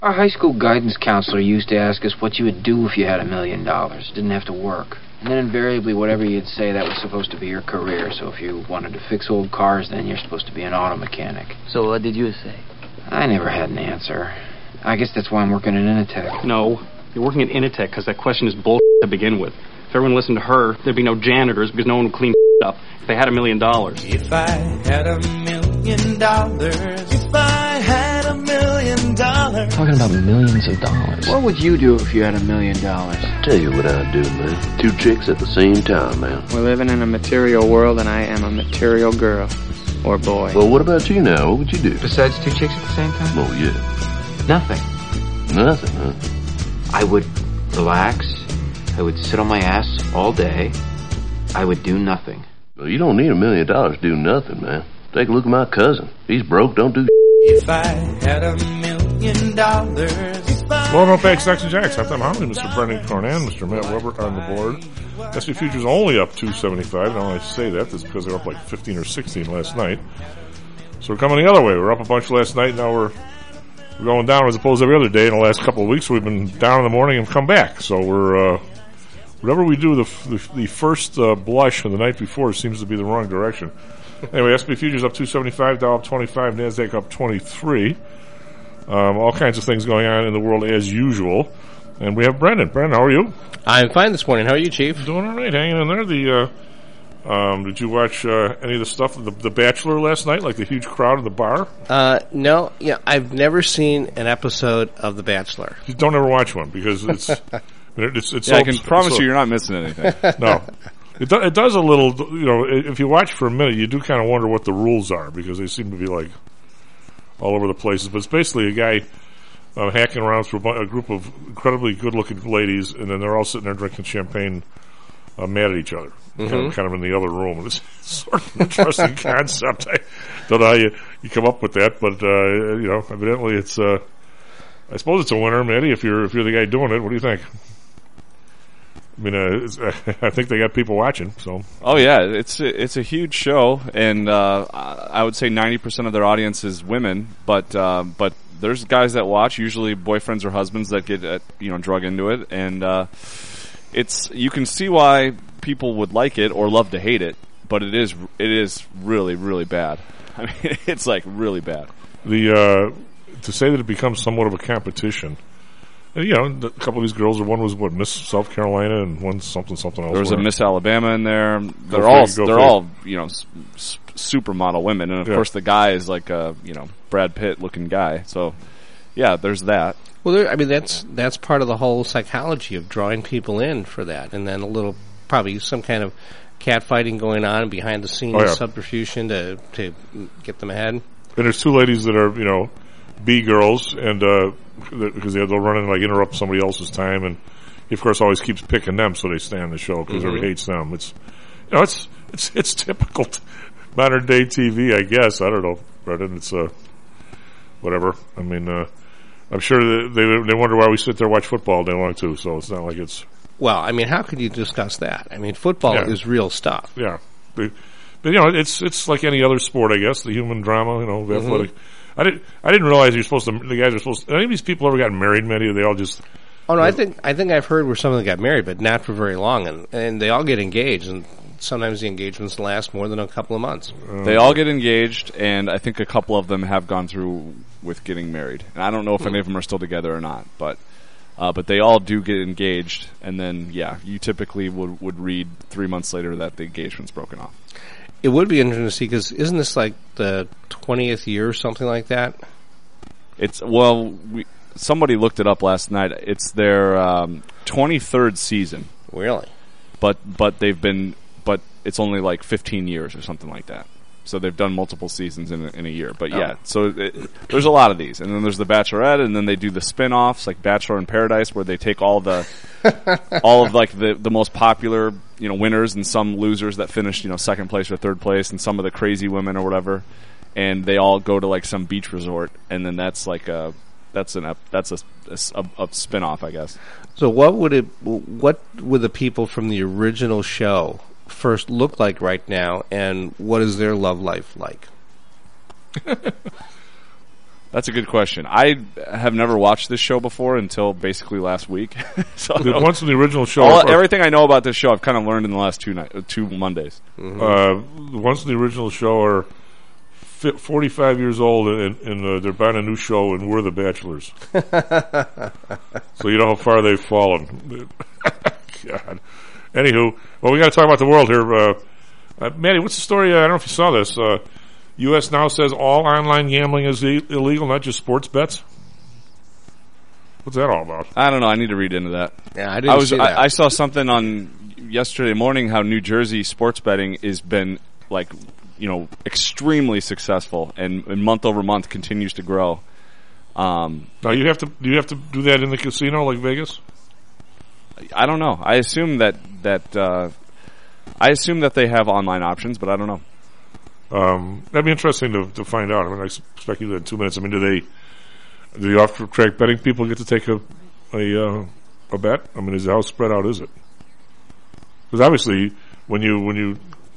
Our high school guidance counselor used to ask us what you would do if you had $1 million. Didn't have to work. And then invariably, whatever you'd say, that was supposed to be your career. So if you wanted to fix old cars, then you're supposed to be an auto mechanic. So what did you say? I never had an answer. I guess that's why I'm working at Initech. No, you're working at Initech because that question is bull to begin with. If everyone listened to her, there'd be no janitors because no one would clean up. If they had $1 million. If I had $1 million, if I had $1 million. Talking about millions of dollars. What would you do if you had $1 million? Tell you what I'd do, man. 2 chicks at the same time, man. We're living in a material world, and I am a material girl. Or boy. Well, what about you now? What would you do? Besides 2 chicks at the same time? Oh, yeah. Nothing. Nothing, huh? I would relax. I would sit on my ass all day. I would do nothing. Well, you don't need $1 million to do nothing, man. Take a look at my cousin. He's broke, don't do If I had $1 million. Welcome back, Stacks and Jacks. I'm Holly, Mr. Brendan Cornan, Mr. Matt Weber on the board. SP Futures only up 275. Now I say that's because they're up like 15 or 16 last night. So we're coming the other way. We're up a bunch last night. Now we're going down as opposed to every other day. In the last couple of weeks, we've been down in the morning and come back. So we're whatever we do, the first blush of the night before seems to be the wrong direction. Anyway, SP Futures up 275, Dow up 25, NASDAQ up 23. All kinds of things going on in the world as usual. And we have Brendan. Brendan, how are you? I'm fine this morning. How are you, Chief? Doing all right, hanging in there. Did you watch any of the stuff of The Bachelor last night, like the huge crowd in the bar? No. Yeah, I've never seen an episode of The Bachelor. You don't ever watch one because it's yeah, so, I can promise you you're not missing anything. No. It does a little, if you watch for a minute, you do kind of wonder what the rules are because they seem to be like all over the places. But it's basically a guy hacking around through a group of incredibly good-looking ladies, and then they're all sitting there drinking champagne, mad at each other, kind of in the other room. And it's sort of an interesting concept. I don't know how you come up with that, but evidently it's. I suppose it's a winner, Matty. If you're the guy doing it, what do you think? I mean, I think they got people watching. So. Oh yeah, it's a huge show, and I would say 90% of their audience is women, but there's guys that watch, usually boyfriends or husbands that get drug into it, and you can see why people would like it or love to hate it, but it is really, really bad. I mean, it's like really bad. To say that it becomes somewhat of a competition. A couple of these girls, one was Miss South Carolina, and one's something else. There was a Miss Alabama in there. They're all supermodel women, and of course the guy is like a Brad Pitt looking guy. So yeah, there's that. Well, that's part of the whole psychology of drawing people in for that, and then probably some kind of catfighting going on behind the scenes, subterfuge to get them ahead. And there's 2 ladies that are B girls, and because they'll run in and interrupt somebody else's time, and he of course always keeps picking them, so they stay on the show because everybody hates them. It's typical modern day TV, I guess. I don't know, Brendan. It's whatever. I mean, I'm sure they wonder why we sit there and watch football all day long too. So it's not like it's. Well, I mean, how could you discuss that? I mean, football is real stuff. Yeah, but it's like any other sport, I guess. The human drama, of athletic. I didn't realize the guys are supposed to. Any of these people ever gotten married? Many of they all just. Oh no, I think I've heard where some of them got married, but not for very long, and they all get engaged, and sometimes the engagements last more than a couple of months. They all get engaged, and I think a couple of them have gone through with getting married. And I don't know if any of them are still together or not, but they all do get engaged, and then you typically would read 3 months later that the engagement's broken off. It would be interesting to see, because isn't this like the 20th year or something like that? Somebody looked it up last night. It's their 23rd season. Really? But it's only like 15 years or something like that. So they've done multiple seasons in a year. But there's a lot of these. And then there's The Bachelorette, and then they do the spin-offs like Bachelor in Paradise, where they take all of like the most popular winners and some losers that finished second place or third place, and some of the crazy women or whatever, and they all go to like some beach resort, and then that's like a spin-off, I guess. So what would the people from the original show first look like right now, and what is their love life like? That's a good question. I have never watched this show before until basically last week. So once in the original show, everything I know about this show, I've kind of learned in the last two Mondays. Mm-hmm. The ones in the original show are 45 years old, and they're buying a new show, and we're the Bachelors. So you know how far they've fallen. God. Anywho, well, we got to talk about the world here. Maddie, what's the story? I don't know if you saw this. U.S. now says all online gambling is illegal, not just sports bets. What's that all about? I don't know. I need to read into that. Yeah, I didn't see that. I saw something on yesterday morning how New Jersey sports betting has been extremely successful and month over month continues to grow. Now do you have to do that in the casino like Vegas? I don't know. I assume that they have online options, but I don't know. That'd be interesting to find out. I mean, I expect you that in 2 minutes. I mean, do the off-track betting people get to take a bet? I mean, how spread out is it? Because obviously, when you,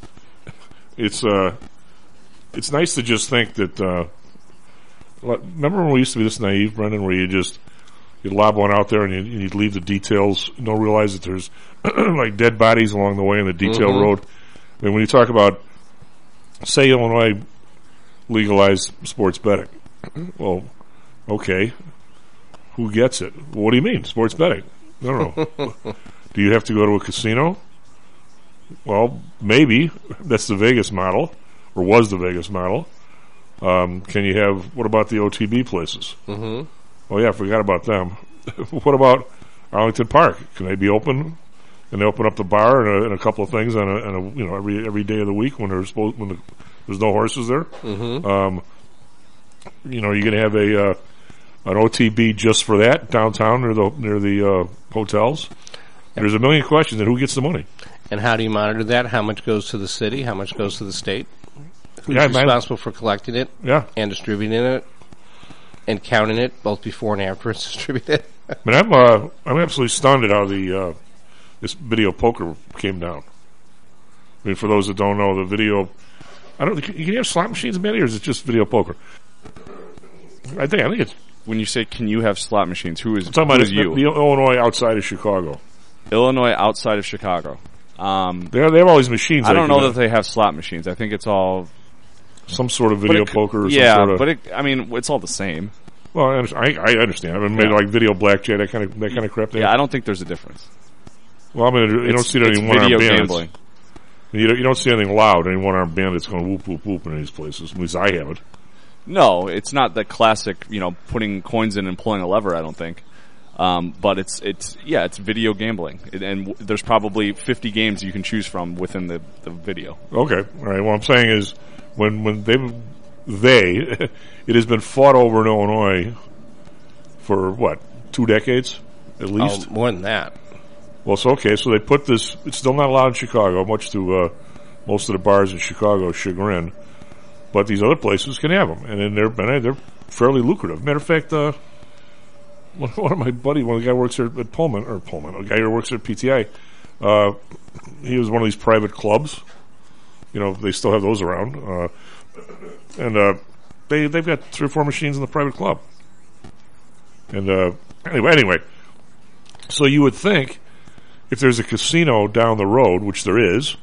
it's nice to just think that. Remember when we used to be this naive, Brendan, where you'd lob one out there and you'd leave the details, and don't realize that there's like dead bodies along the way in the detail road. I mean, when you talk about, say, Illinois legalized sports betting, well, okay, who gets it? Well, what do you mean, sports betting? I don't know. Do you have to go to a casino? Well, maybe. That's the Vegas model, or was the Vegas model. Can you have, what about the OTB places? Mm-hmm. Oh, yeah, I forgot about them. What about Arlington Park? Can they be open? Can they open up the bar and a couple of things on every day of the week when there's no horses there? Mm-hmm. You're going to have an OTB just for that downtown near the hotels. There's a million questions, and who gets the money? And how do you monitor that? How much goes to the city? How much goes to the state? Who's responsible for collecting it? Yeah. And distributing it? And counting it, both before and after it's distributed? I mean, I'm absolutely stunned at how this video poker came down. I mean, for those that don't know, the video, you can have slot machines, Manny, or is it just video poker? I think it's. When you say, can you have slot machines, who is you? The Illinois outside of Chicago. Illinois outside of Chicago. They have all these machines. I don't know that they have slot machines. I think it's all some sort of video poker. Or yeah, some sort of, but it's all the same. Well, I understand. I mean, maybe like video blackjack, that kind of crap. Yeah, I don't think there's a difference. Well, I mean, you don't see any one-armed bandits. You don't see anything loud. Any one-armed bandits going whoop whoop whoop in these places. At least I haven't. No, it's not the classic, putting coins in and pulling a lever. I don't think. But it's video gambling, and there's probably 50 games you can choose from within the video. Okay, all right. What I'm saying is, when it has been fought over in Illinois for what, 2 decades at least? More than that. Well, so they put this. It's still not allowed in Chicago, much to most of the bars in Chicago's chagrin. But these other places can have them, and then they're fairly lucrative. Matter of fact, one of my buddies, one of the guy who works here at Pullman, a guy who works at PTI, he was one of these private clubs. They still have those around, and they've got 3 or 4 machines in the private club. And anyway, so you would think if there's a casino down the road, which there is,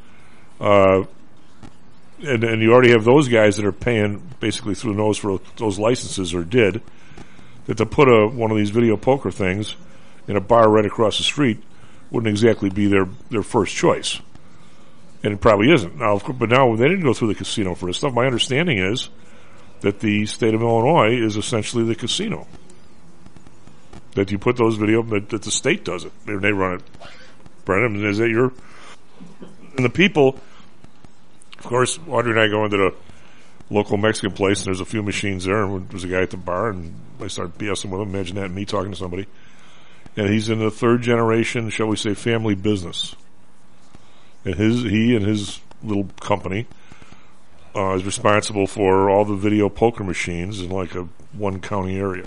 and you already have those guys that are paying basically through the nose for those licenses, or did, that to put one of these video poker things in a bar right across the street wouldn't exactly be their first choice. And it probably isn't. But now they didn't go through the casino for this stuff. My understanding is that the state of Illinois is essentially the casino. That you put those that the state does it. They run it. Brennan, is that your... And the people... Of course, Audrey and I go into the local Mexican place, and there's a few machines there, and there's a guy at the bar, and I start BSing with him. Imagine that, me talking to somebody. And he's in the 3rd generation, shall we say, family business. And he and his little company is responsible for all the video poker machines in like a 1-county area.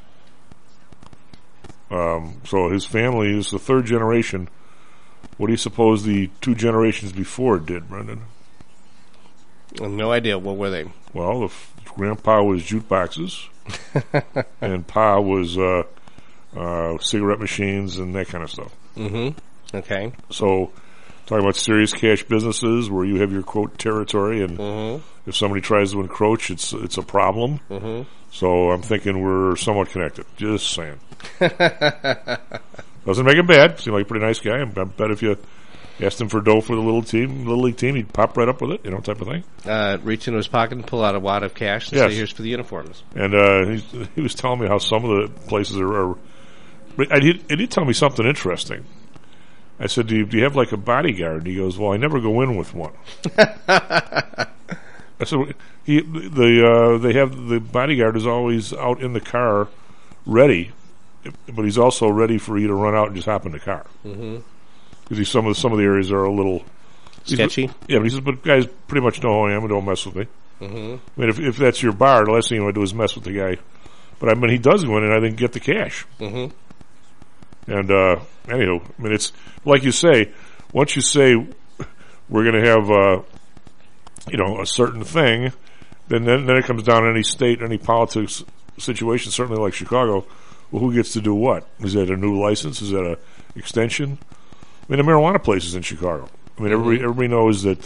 So his family is the 3rd generation. What do you suppose the 2 generations before did, Brendan? No idea. What were they? Well, Grandpa was jukeboxes, and Pa was cigarette machines and that kind of stuff. Mm-hmm. Okay. So, talking about serious cash businesses where you have your, quote, territory, and if somebody tries to encroach, it's a problem. So I'm thinking we're somewhat connected. Just saying. Doesn't make him bad. Seemed like a pretty nice guy. I bet if you asked him for dough for the little league team, he'd pop right up with it, type of thing. Reach into his pocket and pull out a wad of cash and say, here's for the uniforms. And he was telling me how some of the places are he did tell me something interesting. I said, do you have like a bodyguard? And he goes, well, I never go in with one. I said, they have the bodyguard is always out in the car ready, but he's also ready for you to run out and just hop in the car. Because some of the areas are a little sketchy. Yeah, but he says, but guys pretty much know who I am and don't mess with me. I mean, if that's your bar, the last thing you want to do is mess with the guy. But I mean, he does go in and I think get the cash. And anywho, I mean, it's like you say. Once you say we're going to have a certain thing, then it comes down to any state, any politics situation. Certainly, like Chicago, well, who gets to do what? Is that a new license? Is that a extension? I mean, the marijuana places in Chicago. I mean, everybody knows that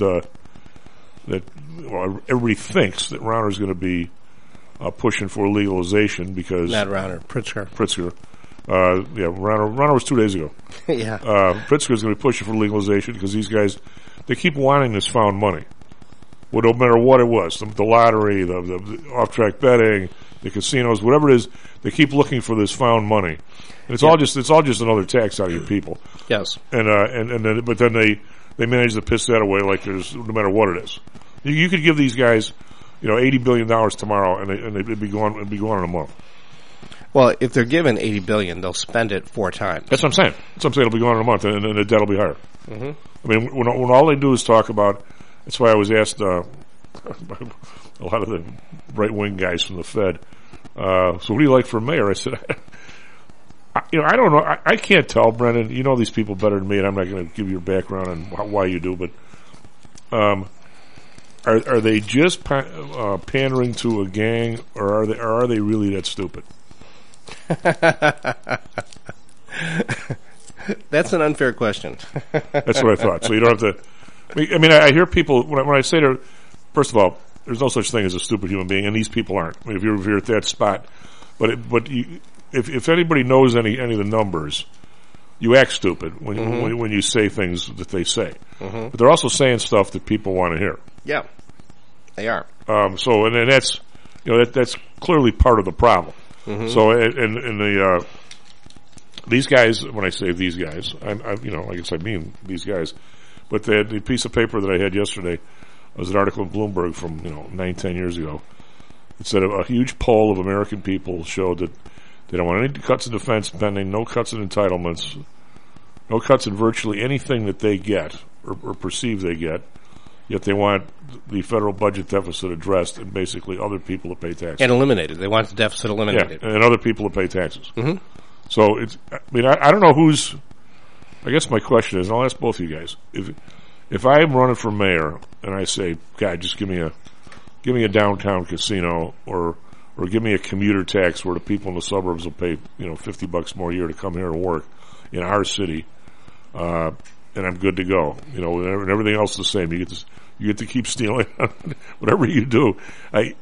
everybody thinks that Rauner's going to be pushing for legalization because not Rauner, Pritzker. Rauner was 2 days ago. Yeah. Pritzker's going to be pushing for legalization because these guys, they keep wanting this found money. Well, no matter what it was, the lottery, the off-track betting, the casinos, whatever it is, they keep looking for this found money. And it's all just another tax out of your people. Yes. But then they manage to piss that away like there's no matter what it is. You could give these guys, $80 billion tomorrow, and it'd be gone in a month. Well, if they're given $80 billion, they'll spend it 4 times. That's what I'm saying. It'll be gone in a month, and the debt will be higher. I mean, when all they do is talk about, that's why I was asked a lot of the right-wing guys from the Fed, so what do you like for mayor? I said, I don't know. I can't tell, Brendan. You know these people better than me, and I'm not going to give you your background on why you do, but are they just pandering to a gang, or are they really that stupid? That's an unfair question. That's what I thought. So you don't have to. I mean, I hear people when I say to. First of all, there's no such thing as a stupid human being, and these people aren't. I mean, if you're at that spot, if anybody knows any of the numbers, you act stupid when you say things that they say. But they're also saying stuff that people want to hear. Yeah, they are. So and that's that's clearly part of the problem. So and these guys, when I say these guys, I guess I mean these guys, but the piece of paper that I had yesterday was an article in Bloomberg from 9-10 years ago. It said a huge poll of American people showed that they don't want any cuts in defense spending, no cuts in entitlements, no cuts in virtually anything that they get or perceive they get. Yet they want the federal budget deficit addressed and basically other people to pay taxes. And eliminated. They want the deficit eliminated. Yeah, and other people to pay taxes. So I don't know who's. I guess my question is, and I'll ask both of you guys: if I am running for mayor and I say, God, just give me a downtown casino or give me a commuter tax where the people in the suburbs will pay $50 more a year to come here and work in our city, and I'm good to go. And everything else is the same. You get to keep stealing whatever you do. I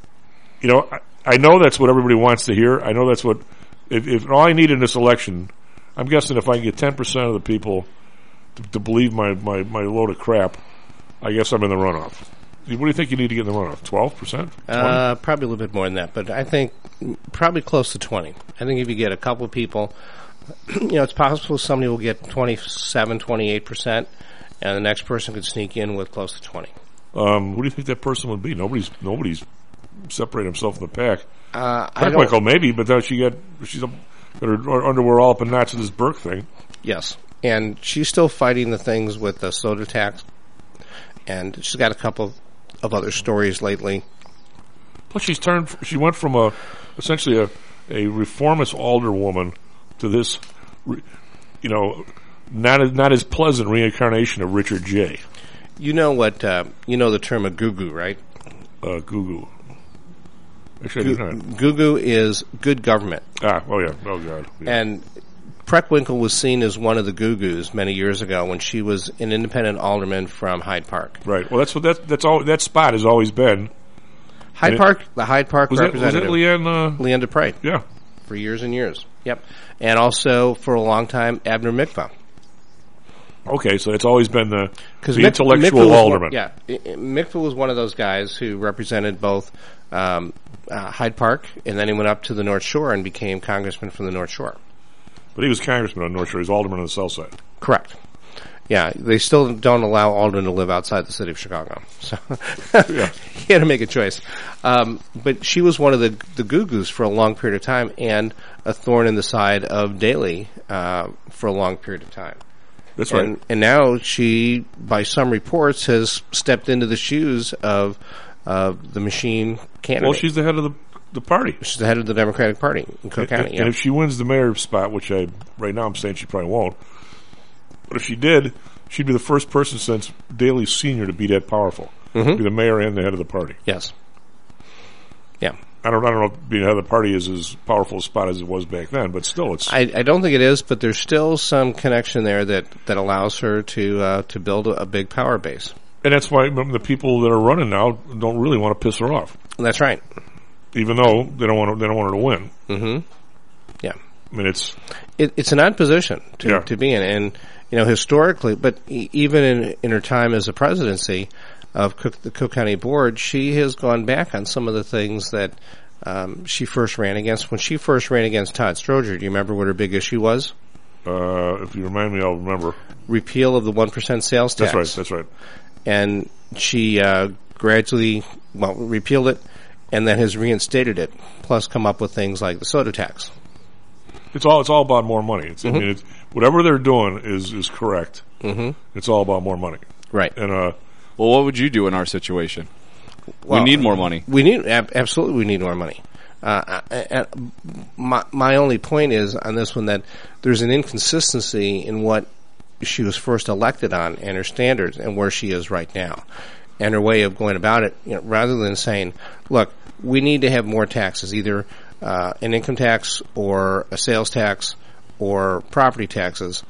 know that's what everybody wants to hear. I know that's what. If all I need in this election, I'm guessing if I can get 10% of the people to believe my load of crap, I guess I'm in the runoff. What do you think you need to get in the runoff? 12%? Probably a little bit more than that, but I think probably close to 20. I think if you get a couple of people, it's possible somebody will get 27, 28%, and the next person could sneak in with close to 20. Who do you think that person would be? Nobody's separated himself from the pack. Michael, maybe, but then she's got her underwear all up in knots in this Burke thing. Yes, and she's still fighting the things with the soda tax, and she's got a couple of other stories lately. Plus, she went from essentially a reformist alderwoman to this, not as pleasant reincarnation of Richard J. You know what? You know the term a goo-goo, right? Goo-goo. Actually, I do not. Goo-goo is good government. Oh yeah. Oh, God. Yeah. And Preckwinkle was seen as one of the goo-goos many years ago when she was an independent alderman from Hyde Park. Right. Well, that's all. That spot has always been the Hyde Park representative. Was that Leanne Dupre. Yeah. For years and years. Yep. And also, for a long time, Abner Mikva. Okay, so it's always been the intellectual alderman. Mikva was one of those guys who represented both Hyde Park, and then he went up to the North Shore and became congressman from the North Shore. But he was congressman on the North Shore. He was alderman on the South Side. Correct. Yeah, they still don't allow aldermen to live outside the city of Chicago. So he had to make a choice. But she was one of the goo-goos for a long period of time and a thorn in the side of Daley for a long period of time. That's right. And now she, by some reports, has stepped into the shoes of the machine candidate. Well, she's the head of the party. She's the head of the Democratic Party in Cook County. And if she wins the mayor spot, which right now I'm saying she probably won't, but if she did, she'd be the first person since Daley Sr. to be that powerful. Mm-hmm. Be the mayor and the head of the party. Yes. Yeah. I don't know if being head of the party is as powerful a spot as it was back then, but still, it's. I don't think it is, but there's still some connection there that allows her to build a big power base. And that's why the people that are running now don't really want to piss her off. That's right. Even though they don't want her to win. Mm-hmm. Yeah. I mean, it's an odd position to be in, and historically, but even in her time as a presidency of the Cook County Board, she has gone back on some of the things that she first ran against. When she first ran against Todd Stroger, do you remember what her big issue was? If you remind me, I'll remember. Repeal of the 1% sales tax. That's right. And she gradually, repealed it, and then has reinstated it, plus come up with things like the soda tax. It's all about more money. I mean, whatever they're doing is correct. Mm-hmm. It's all about more money. Right. And well, what would you do in our situation? We need more money. Absolutely, we need more money. My only point is on this one that there's an inconsistency in what she was first elected on and her standards and where she is right now. And her way of going about it, rather than saying, look, we need to have more taxes, either an income tax or a sales tax or property taxes,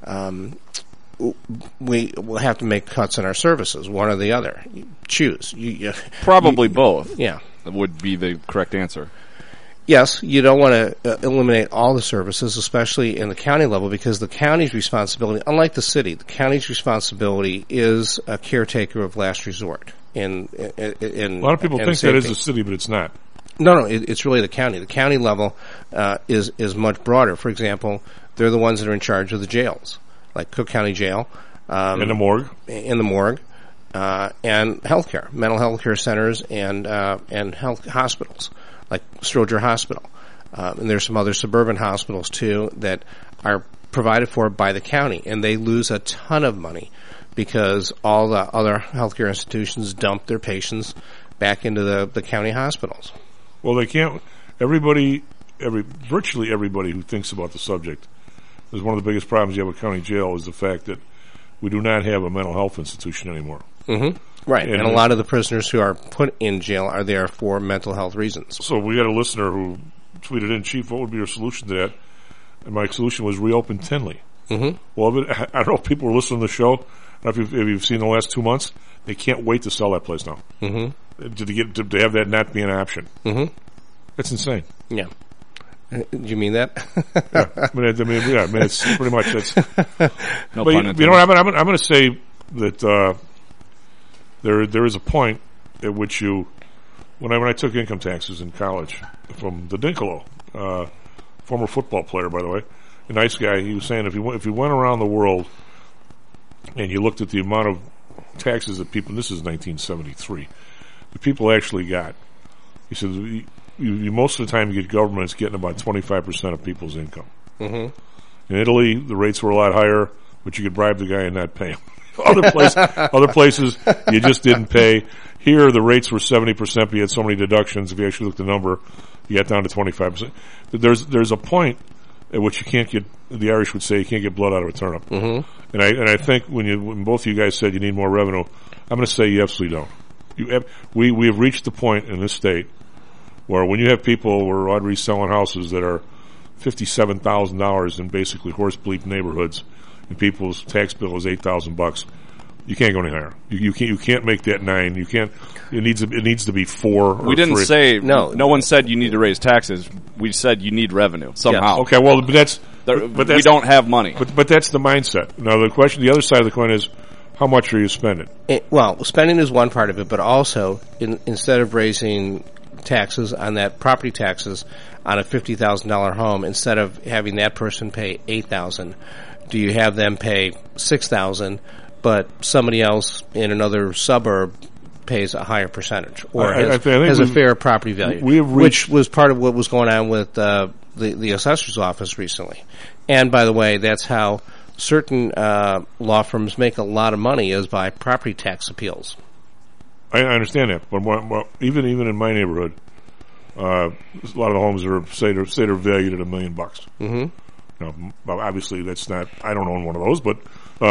we will have to make cuts in our services, one or the other. Choose. Probably both. Yeah. Would be the correct answer. Yes, you don't want to eliminate all the services, especially in the county level, because the county's responsibility, unlike the city, the county's responsibility is a caretaker of last resort. A lot of people think that is the city, but it's not. No, it's really the county. The county level is much broader. For example, they're the ones that are in charge of the jails, like Cook County Jail. In the morgue. In the morgue. And healthcare, mental health care centers and health hospitals, like Stroger Hospital. And there's some other suburban hospitals, too, that are provided for by the county. And they lose a ton of money because all the other healthcare institutions dump their patients back into the county hospitals. Well, they can't. Virtually everybody who thinks about the subject is one of the biggest problems you have with county jail is the fact that we do not have a mental health institution anymore. Mm-hmm. Right, and a lot of the prisoners who are put in jail are there for mental health reasons. So we had a listener who tweeted in, Chief, what would be your solution to that? And my solution was reopen Tinley. Mm-hmm. Well, I don't know if people were listening to the show. I don't know if you've seen the last 2 months. They can't wait to sell that place now. Mm-hmm. To have that not be an option. Mm-hmm. That's insane. Yeah. Do you mean that? Yeah. I mean, it's pretty much that's. No but pun intended. You know what? I'm going to say that there is a point at which when I took income taxes in college from the Dinkalo, former football player, by the way, a nice guy. He was saying if you went around the world and you looked at the amount of taxes that people, and this is 1973, the people actually got. He said, you most of the time you get governments getting about 25% of people's income. Mm-hmm. In Italy, the rates were a lot higher, but you could bribe the guy and not pay him. Other places, you just didn't pay. Here, the rates were 70%, but you had so many deductions. If you actually look at the number, you got down to 25%. There's a point at which you can't get, the Irish would say, you can't get blood out of a turnip. Mm-hmm. And I think when both of you guys said you need more revenue, I'm going to say you absolutely don't. We have reached the point in this state where when you have people where Audrey's selling houses that are $57,000 in basically horse bleep neighborhoods, and people's tax bill is $8,000, you can't go any higher. You can't make that 9. You can't. It needs to be 4. We didn't 3. say no. No one said you need to raise taxes. We said you need revenue somehow. Yes. Okay, well, but that's we don't have money. But that's the mindset. Now the other side of the coin is, how much are you spending? Well, spending is one part of it, but also instead of raising taxes on that property taxes on a $50,000 home, instead of having that person pay $8,000, do you have them pay $6,000, but somebody else in another suburb pays a higher percentage or has a fair property value, which was part of what was going on with the assessor's office recently. And by the way, that's how certain law firms make a lot of money, is by property tax appeals. I understand that, but even in my neighborhood, a lot of the homes are say they're valued at $1 million. Mm-hmm. Well, obviously that's not. I don't own one of those, but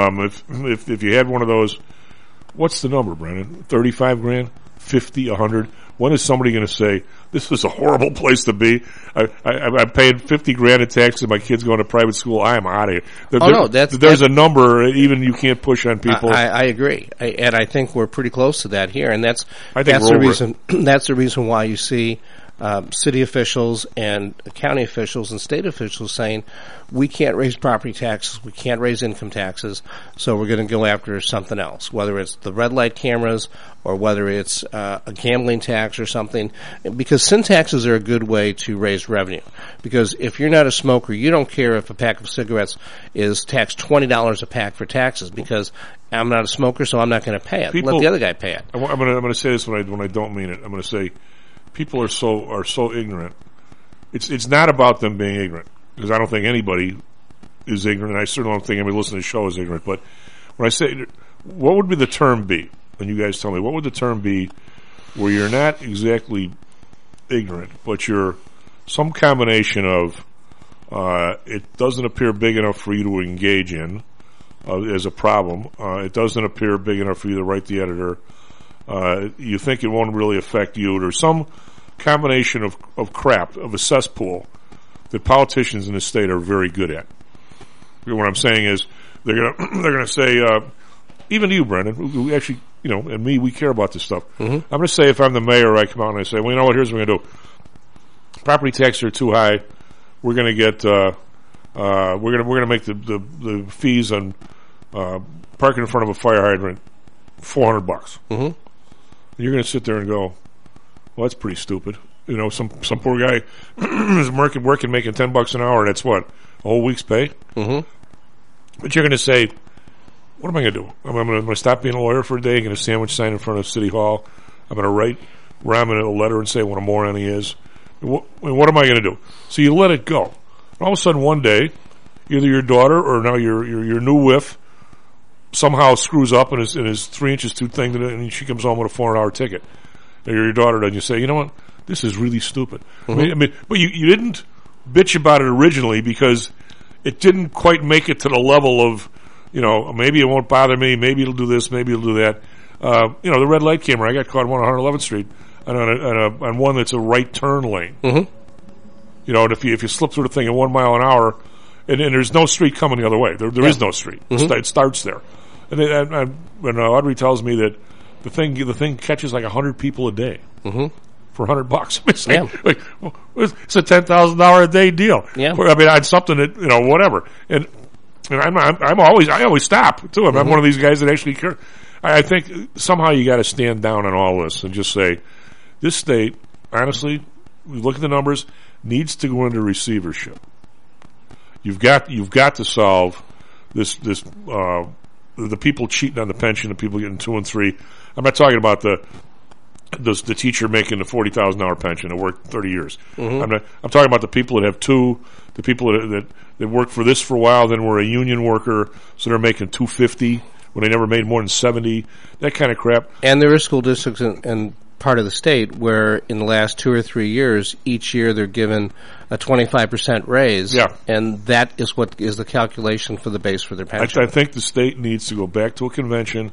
if you had one of those, what's the number, Brennan? 35 grand, 50, 100. When is somebody going to say this is a horrible place to be? I'm paying 50 grand in taxes, and my kid's going to private school. I am out of here. There's a number even you can't push on people. I agree, and I think we're pretty close to that here, and that's the reason. That's the reason why you see city officials and county officials and state officials saying we can't raise property taxes, we can't raise income taxes, so we're going to go after something else, whether it's the red light cameras or whether it's a gambling tax or something, because sin taxes are a good way to raise revenue. Because if you're not a smoker, you don't care if a pack of cigarettes is taxed $20 a pack for taxes, because I'm not a smoker, so I'm not going to pay it. Let the other guy pay it. I'm going to say this when I don't mean it. I'm going to say people are so ignorant. It's not about them being ignorant, because I don't think anybody is ignorant. I certainly don't think anybody listening to the show is ignorant. But when I say, what would be the term be? When you guys tell me, what would the term be where you're not exactly ignorant, but you're some combination of it doesn't appear big enough for you to engage in as a problem. It doesn't appear big enough for you to write the editor. You think it won't really affect you. There's some combination of crap, of a cesspool, that politicians in this state are very good at. What I'm saying is they're gonna say, even you, Brendan, who actually, and me, we care about this stuff. Mm-hmm. I'm gonna say, if I'm the mayor, I come out and I say, well, you know what? Here's what we're gonna do. Property taxes are too high. We're gonna get we're gonna make the fees on parking in front of a fire hydrant $400. Mm-hmm. You're going to sit there and go, well, that's pretty stupid. Some poor guy is working making $10 an hour. That's what, a whole week's pay. Mm-hmm. But you're going to say, what am I going to do? I'm going to stop being a lawyer for a day. I'm going to sandwich sign in front of City Hall. I'm going to write Rahm a letter and say what a moron he is. What am I going to do? So you let it go. All of a sudden, one day, either your daughter or now your new whiff somehow screws up and is 3 inches too thin, and she comes home with a $400 ticket. And your daughter does, and you say, you know what, this is really stupid. Mm-hmm. But you didn't bitch about it originally because it didn't quite make it to the level of, maybe it won't bother me, maybe it'll do this, maybe it'll do that. The red light camera, I got caught on 111th Street on one that's a right turn lane. Mm-hmm. And if you slip through the thing at 1 mile an hour, and there's no street coming the other way. There is no street. Mm-hmm. It starts there. And when Audrey tells me that the thing catches like 100 people a day for $100, it's it's a $10,000 a day deal. Yeah. I mean, on something that whatever. And I always stop too. I'm one of these guys that actually care. I think somehow you got to stand down on all this and just say, this state, honestly, we look at the numbers, needs to go into receivership. You've got to solve this the people cheating on the pension, the people getting 2 and 3. I'm not talking about the teacher making the $40,000 pension that worked 30 years. Mm-hmm. I'm talking about the people that have 2, the people that worked for this for a while, then were a union worker, so they're making $250 when they never made more than $70. That kind of crap. And there are school districts and part of the state where in the last 2 or 3 years, each year they're given a 25% raise. Yeah. And that is what is the calculation for the base for their pension. I think the state needs to go back to a convention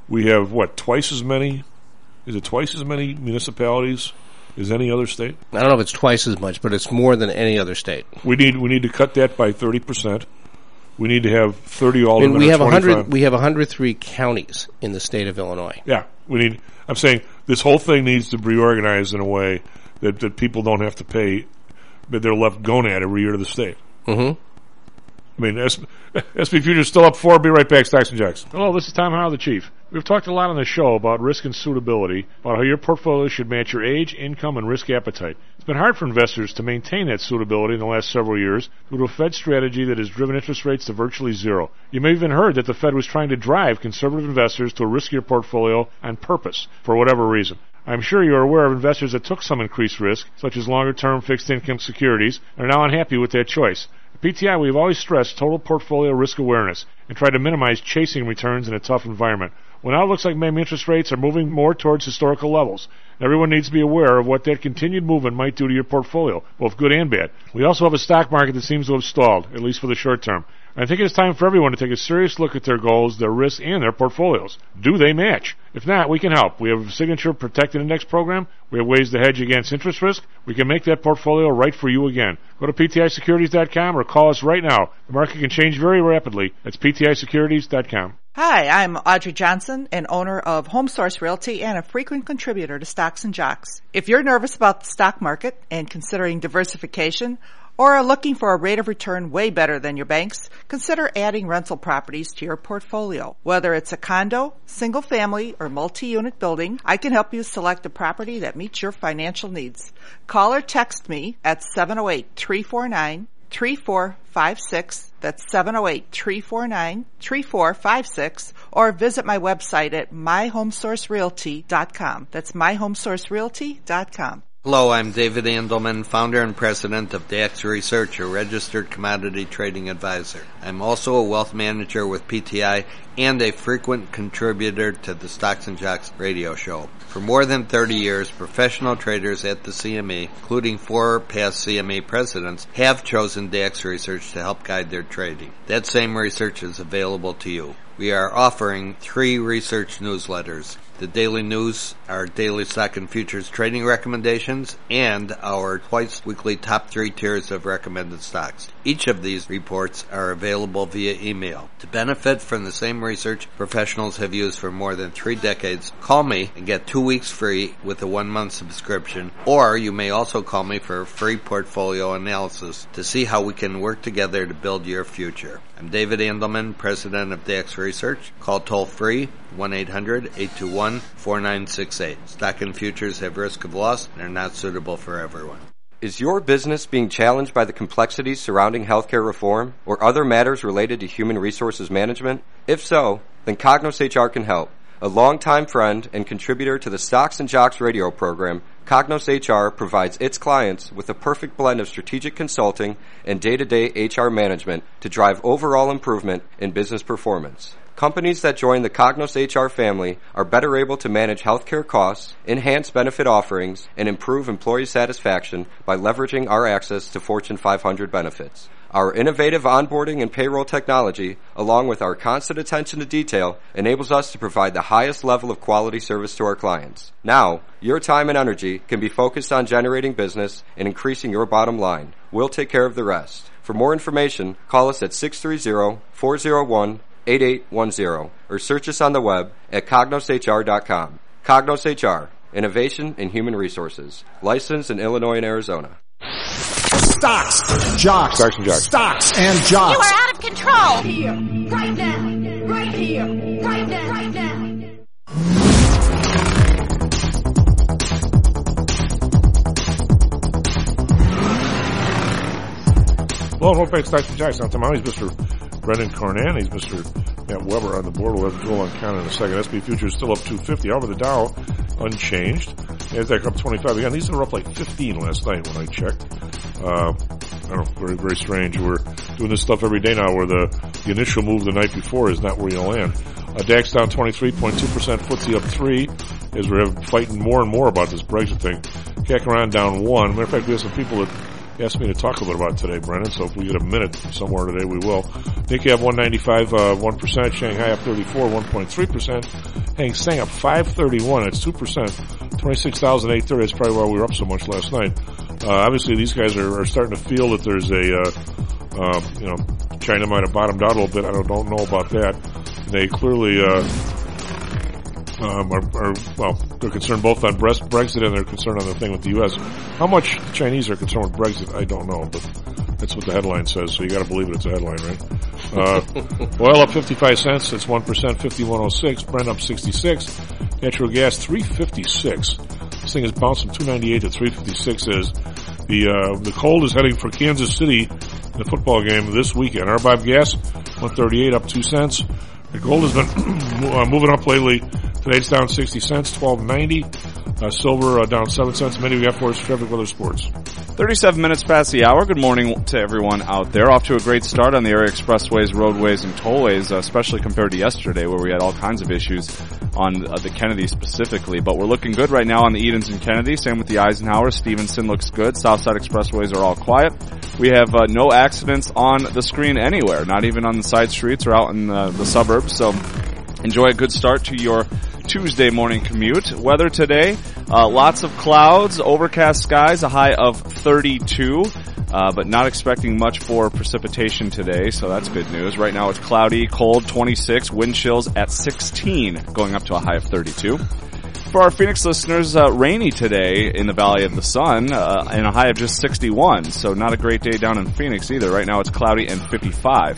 We have, twice as many? Is it twice as many municipalities as any other state? I don't know if it's twice as much, but it's more than any other state. We need to cut that by 30%. We need to have 30 aldermen. We have 103 counties in the state of Illinois. Yeah, I'm saying this whole thing needs to be organized in a way that people don't have to pay, but they're left gonad every year to the state. Mm-hmm. I mean, SB Futures still up 4. I'll be right back. Stocks and Jocks. Hello, this is Tom Howell, the Chief. We've talked a lot on the show about risk and suitability, about how your portfolio should match your age, income, and risk appetite. It's been hard for investors to maintain that suitability in the last several years due to a Fed strategy that has driven interest rates to virtually zero. You may have even heard that the Fed was trying to drive conservative investors to a riskier portfolio on purpose, for whatever reason. I'm sure you're aware of investors that took some increased risk, such as longer-term fixed-income securities, and are now unhappy with that choice. At PTI, we've always stressed total portfolio risk awareness and tried to minimize chasing returns in a tough environment. Well, now it looks like maybe interest rates are moving more towards historical levels. Everyone needs to be aware of what that continued movement might do to your portfolio, both good and bad. We also have a stock market that seems to have stalled, at least for the short term. I think it's time for everyone to take a serious look at their goals, their risks, and their portfolios. Do they match? If not, we can help. We have a Signature Protected Index program. We have ways to hedge against interest risk. We can make that portfolio right for you again. Go to PTIsecurities.com or call us right now. The market can change very rapidly. That's PTIsecurities.com. Hi, I'm Audrey Johnson, an owner of HomeSource Realty and a frequent contributor to Stocks and Jocks. If you're nervous about the stock market and considering diversification, or are looking for a rate of return way better than your banks, consider adding rental properties to your portfolio. Whether it's a condo, single family, or multi-unit building, I can help you select a property that meets your financial needs. Call or text me at 708-349-3456. That's 708-349-3456. Or visit my website at myhomesourcerealty.com. That's myhomesourcerealty.com. Hello, I'm David Andelman, founder and president of DAX Research, a registered commodity trading advisor. I'm also a wealth manager with PTI and a frequent contributor to the Stocks and Jocks radio show. For more than 30 years, professional traders at the CME, including 4 past CME presidents, have chosen DAX Research to help guide their trading. That same research is available to you. We are offering 3 research newsletters: the Daily News, our daily stock and futures trading recommendations, and our twice-weekly top 3 tiers of recommended stocks. Each of these reports are available via email. To benefit from the same research professionals have used for more than 3 decades, call me and get 2 weeks free with a 1-month subscription, or you may also call me for a free portfolio analysis to see how we can work together to build your future. I'm David Andelman, president of DAX Research. Call toll-free 1-800-821-4968. Stock and futures have risk of loss and are not suitable for everyone. Is your business being challenged by the complexities surrounding healthcare reform or other matters related to human resources management? If so, then Cognos HR can help. A longtime friend and contributor to the Stocks and Jocks radio program, Cognos HR provides its clients with a perfect blend of strategic consulting and day-to-day HR management to drive overall improvement in business performance. Companies that join the Cognos HR family are better able to manage healthcare costs, enhance benefit offerings, and improve employee satisfaction by leveraging our access to Fortune 500 benefits. Our innovative onboarding and payroll technology, along with our constant attention to detail, enables us to provide the highest level of quality service to our clients. Now, your time and energy can be focused on generating business and increasing your bottom line. We'll take care of the rest. For more information, call us at 630-401-8810 or search us on the web at cognoshr.com. Cognos HR, innovation in human resources. Licensed in Illinois and Arizona. Stocks, Jocks. Stocks and Jocks. Stocks and Jocks. You are out of control. Here, right now, right here, right now, right now. Well, welcome back to Stocks and Jocks. Now, tomorrow he's Mr. Brendan Cornan. He's Mr. Matt Weber on the board. We'll have Joel on count in a second. SP Futures still up 250. However, the Dow unchanged. NASDAQ up 25 again. These were up like 15 last night when I checked. I don't know, very, very strange. We're doing this stuff every day now where the initial move the night before is not where you'll land. DAX down 23.2%, FTSE up 3, as we're fighting more and more about this Brexit thing. CAC around down 1. Matter of fact, we have some people that asked me to talk a little bit about today, Brennan. So if we get a minute somewhere today, we will. Nikkei up 195, 1%. Shanghai up 34, 1.3%. Hang Seng up 531. That's 2%. 26,830. That's probably why we were up so much last night. Obviously, these guys are starting to feel that there's China might have bottomed out a little bit. I don't know about that. They clearly they're concerned both on Brexit and they're concerned on the thing with the U.S. How much the Chinese are concerned with Brexit, I don't know, but that's what the headline says, so you got to believe it. It's a headline, right? Oil up 55 cents. That's 1%, 51.06. Brent up 66. Natural gas 356. This thing has bounced from 298 to 356. As the cold is heading for Kansas City in the football game this weekend. RBOB gas 138 up 2 cents. The gold has been moving up lately. Today it's down 60 cents, $12.90. Silver down 7 cents. Many we got for us traffic, weather, sports. 37 minutes past the hour. Good morning to everyone out there. Off to a great start on the area expressways, roadways, and tollways, especially compared to yesterday where we had all kinds of issues on the Kennedy specifically. But we're looking good right now on the Edens and Kennedy. Same with the Eisenhower. Stevenson looks good. Southside expressways are all quiet. We have no accidents on the screen anywhere, not even on the side streets or out in the suburbs. So enjoy a good start to your Tuesday morning commute. Weather today, lots of clouds, overcast skies, a high of 32, but not expecting much for precipitation today, so that's good news. Right now it's cloudy, cold, 26, wind chills at 16, going up to a high of 32. For our Phoenix listeners, rainy today in the Valley of the Sun, and a high of just 61, so not a great day down in Phoenix either. Right now it's cloudy and 55.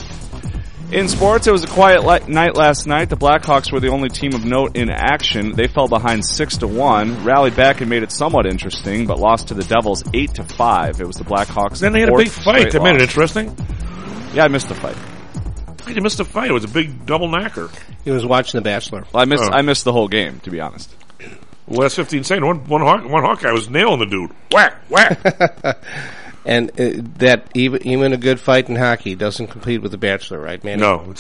In sports, it was a quiet night last night. The Blackhawks were the only team of note in action. They fell behind 6-1, rallied back and made it somewhat interesting, but lost to the Devils 8-5. It was the Blackhawks. Then they had a big fight. That made it interesting. Yeah, I missed the fight. You missed the fight. It was a big double knacker. He was watching The Bachelor. Well, I missed the whole game, to be honest. Last 15 seconds, one Hawkeye was nailing the dude. Whack, whack. And that even a good fight in hockey doesn't compete with The Bachelor, right, man? No. It's,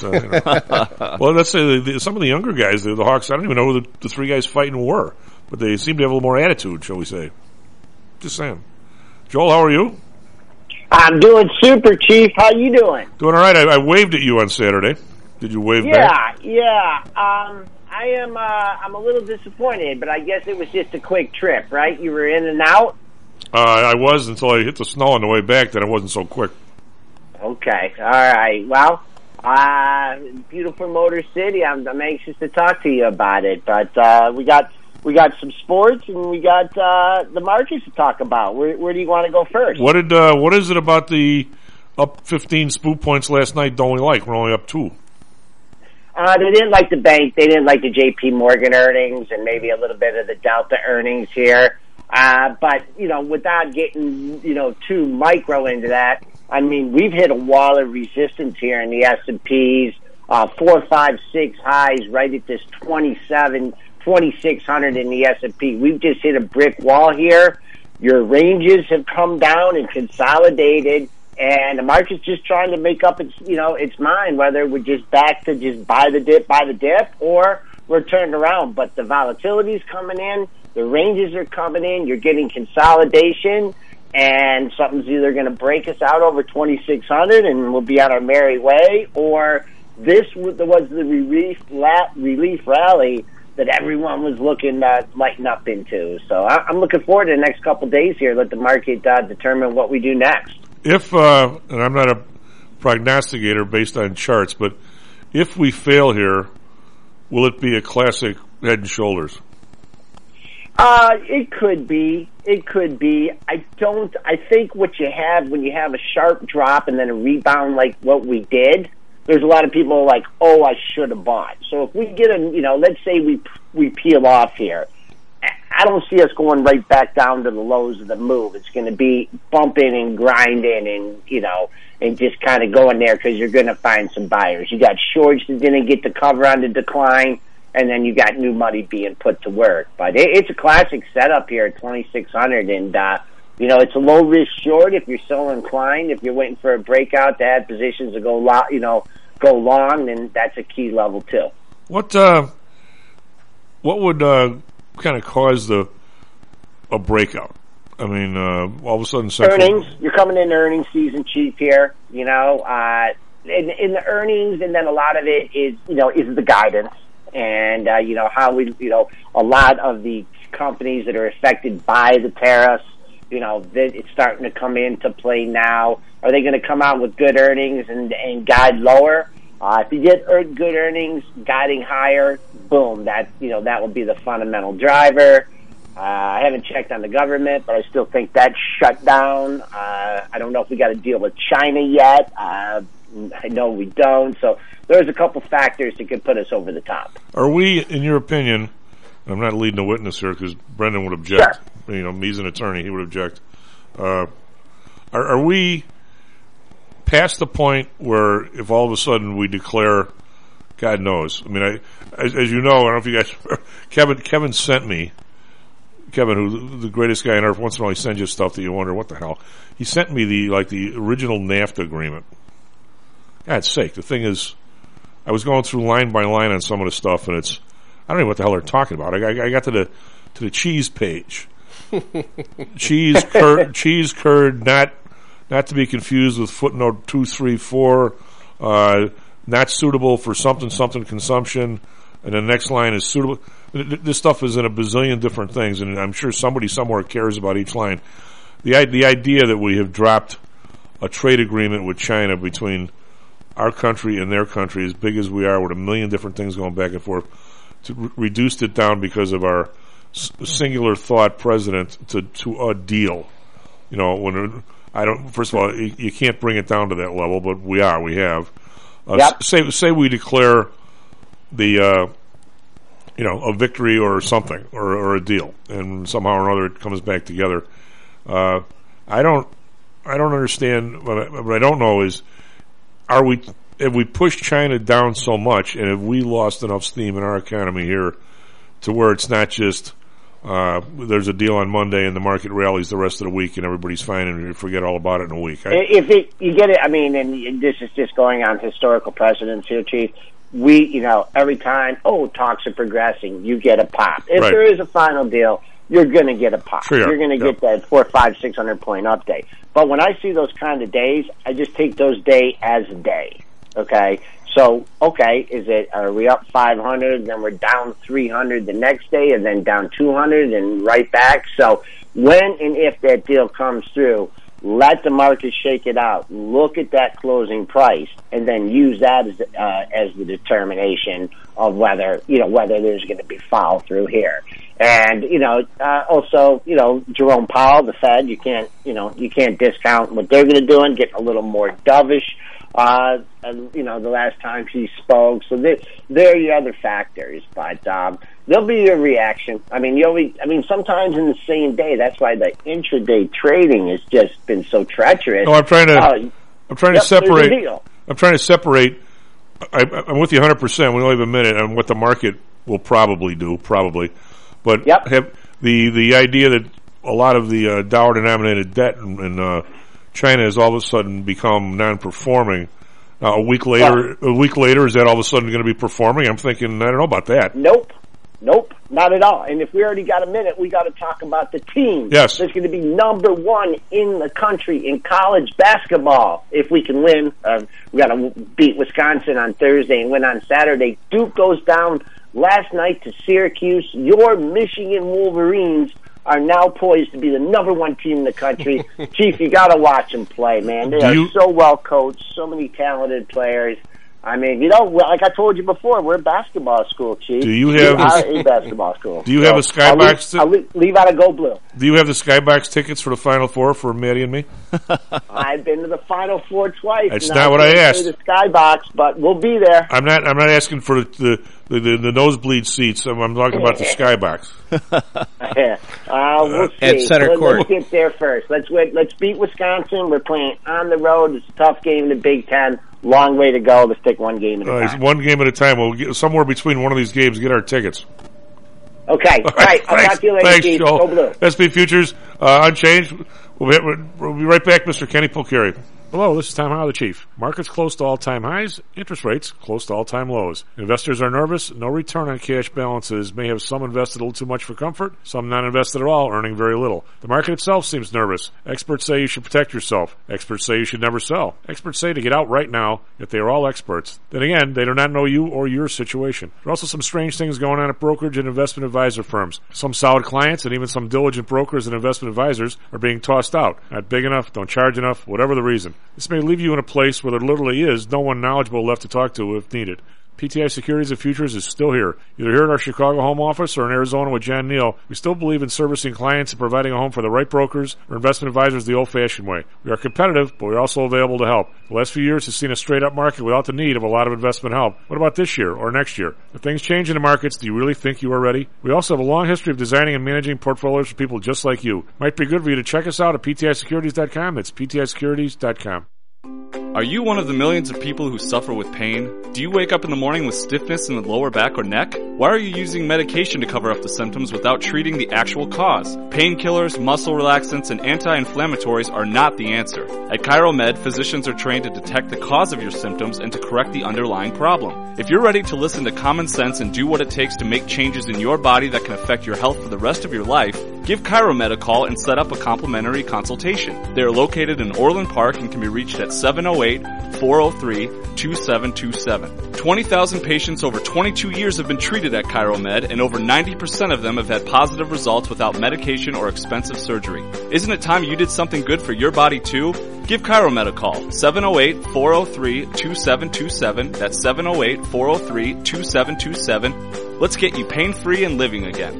well, let's say some of the younger guys, the Hawks, I don't even know who the three guys fighting were, but they seem to have a little more attitude, shall we say. Just saying. Joel, how are you? I'm doing super, Chief. How you doing? Doing all right. I waved at you on Saturday. Did you wave back? Yeah. I'm a little disappointed, but I guess it was just a quick trip, right? You were in and out? I was until I hit the snow on the way back. Then it wasn't so quick. Okay, all right. Well, beautiful Motor City. I'm anxious to talk to you about it. But we got some sports and we got the markets to talk about. Where do you want to go first? What is it about the up 15 spook points last night? Don't we like? We're only up 2. They didn't like the bank. They didn't like the J.P. Morgan earnings and maybe a little bit of the Delta earnings here. But, without getting, too micro into that, I mean, we've hit a wall of resistance here in the S&Ps, 4, 5, 6 highs right at this 2,600 in the S&P. We've just hit a brick wall here. Your ranges have come down and consolidated, and the market's just trying to make up its mind, whether we're just back to just buy the dip, or we're turned around. But the volatility's coming in. The ranges are coming in. You're getting consolidation, and something's either going to break us out over 2,600, and we'll be on our merry way, or this was the relief rally that everyone was looking to lighten up into. So I'm looking forward to the next couple of days here. Let the market determine what we do next. If and I'm not a prognosticator based on charts, but if we fail here, will it be a classic Head and Shoulders? It could be. I think what you have when you have a sharp drop and then a rebound like what we did, there's a lot of people like, oh, I should have bought. So if we get let's say we peel off here, I don't see us going right back down to the lows of the move. It's going to be bumping and grinding and, and just kind of going there because you're going to find some buyers. You got shorts that didn't get the cover on the decline, and then you got new money being put to work. But it's a classic setup here at 2,600, and it's a low risk short if you're so inclined. If you're waiting for a breakout to add positions to go long, then that's a key level too. What would kind of cause a breakout? I mean, all of a sudden, earnings. You're coming in earnings season cheap here. You know, in the earnings, and then a lot of it is the guidance, and how we a lot of the companies that are affected by the tariffs. It's starting to come into play now. Are they going to come out with good earnings and guide lower? If you get good earnings, guiding higher, boom, that will be the fundamental driver. I haven't checked on the government, but I still think that's shut down. I don't know if we got to deal with China yet. I know we don't. So there's a couple factors that could put us over the top. Are we, in your opinion, I'm not leading a witness here because Brendan would object. Sure. He's an attorney. He would object. Are we past the point where if all of a sudden we declare, God knows, I mean, as you know, I don't know if you guys, Kevin sent me, Kevin, who's the greatest guy on earth, once in a while he sends you stuff that you wonder, what the hell? He sent me the original NAFTA agreement. God's sake, the thing is, I was going through line by line on some of the stuff, and I don't know what the hell they're talking about. I got to the cheese page. cheese curd, not to be confused with footnote 234, not suitable for something consumption, and the next line is suitable. This stuff is in a bazillion different things, and I'm sure somebody somewhere cares about each line. The idea that we have dropped a trade agreement with China between our country and their country, as big as we are, with a million different things going back and forth, reduced it down because of our singular thought president to a deal. First of all, you can't bring it down to that level, but we have. Yep. Say we declare the a victory or something or a deal, and somehow or another it comes back together. I don't understand. What I don't know is, have we pushed China down so much, and have we lost enough steam in our economy here to where it's not just there's a deal on Monday and the market rallies the rest of the week and everybody's fine and you forget all about it in a week? You get it, I mean, and this is just going on historical precedents here, Chief. We, every time, talks are progressing, you get a pop. If right. there is a final deal, you're going to get a pop. Sure, you're going to get that 400, 500, 600 point update. But when I see those kind of days, I just take those day as a day. Okay? So, are we up 500, then we're down 300 the next day, and then down 200 and right back? So when and if that deal comes through, let the market shake it out. Look at that closing price, and then use that as the determination of whether there's going to be follow through here. And also, Jerome Powell, the Fed, you can't discount what they're going to do and get a little more dovish. The last time she spoke. So there are your other factors, but there'll be a reaction. I mean, sometimes in the same day. That's why the intraday trading has just been so treacherous. No, I'm trying to separate. I'm trying to separate. I'm with you 100%. We only have a minute on what the market will probably do, but the idea that a lot of the dollar-denominated debt in China has all of a sudden become non-performing. A week later, is that all of a sudden going to be performing? I'm thinking, I don't know about that. Nope, not at all. And if we already got a minute, we got to talk about the team. Yes. That's going to be number one in the country in college basketball if we can win. We got to beat Wisconsin on Thursday and win on Saturday. Duke goes down last night to Syracuse. Your Michigan Wolverines are now poised to be the number one team in the country. Chief, you got to watch them play, man. They are so well coached, so many talented players. I mean, like I told you before, we're a basketball school, Chief. Do you have a basketball school? Do you have a Skybox? I'll leave out of Go Blue. Do you have the Skybox tickets for the Final Four for Maddie and me? I've been to the Final Four twice. That's not what I asked. The Skybox, but we'll be there. I'm not asking for the nosebleed seats. I'm talking about the Skybox. We'll see. At center court. Let's get there first. Let's beat Wisconsin. We're playing on the road. It's a tough game in the Big Ten. Long way to go. Let's take one game at a time. One game at a time. We'll get somewhere between one of these games. Get our tickets. Okay. All right. I'll talk to you later, Thanks, Steve. Joel. Go Blue. SP Futures unchanged. We'll be right back, Mr. Kenny Polcari. Hello, this is Tom Howell, the Chief. Markets close to all-time highs, interest rates close to all-time lows. Investors are nervous. No return on cash balances may have some invested a little too much for comfort, some not invested at all, earning very little. The market itself seems nervous. Experts say you should protect yourself. Experts say you should never sell. Experts say to get out right now, yet they are all experts. Then again, they do not know you or your situation. There are also some strange things going on at brokerage and investment advisor firms. Some solid clients and even some diligent brokers and investment advisors are being tossed out. Not big enough, don't charge enough, whatever the reason. This may leave you in a place where there literally is no one knowledgeable left to talk to if needed. PTI Securities and Futures is still here. Either here at our Chicago home office or in Arizona with John Neal, we still believe in servicing clients and providing a home for the right brokers or investment advisors the old-fashioned way. We are competitive, but we're also available to help. The last few years has seen a straight-up market without the need of a lot of investment help. What about this year or next year? If things change in the markets, do you really think you are ready? We also have a long history of designing and managing portfolios for people just like you. Might be good for you to check us out at PTISecurities.com. That's PTISecurities.com. Are you one of the millions of people who suffer with pain? Do you wake up in the morning with stiffness in the lower back or neck? Why are you using medication to cover up the symptoms without treating the actual cause? Painkillers, muscle relaxants, and anti-inflammatories are not the answer. At ChiroMed, physicians are trained to detect the cause of your symptoms and to correct the underlying problem. If you're ready to listen to common sense and do what it takes to make changes in your body that can affect your health for the rest of your life, give ChiroMed a call and set up a complimentary consultation. They are located in Orland Park and can be reached at 708-403-2727. 20,000 patients over 22 years have been treated at ChiroMed, and over 90% of them have had positive results without medication or expensive surgery. Isn't it time you did something good for your body too? Give ChiroMed a call, 708-403-2727. That's 708-403-2727. Let's get you pain-free and living again.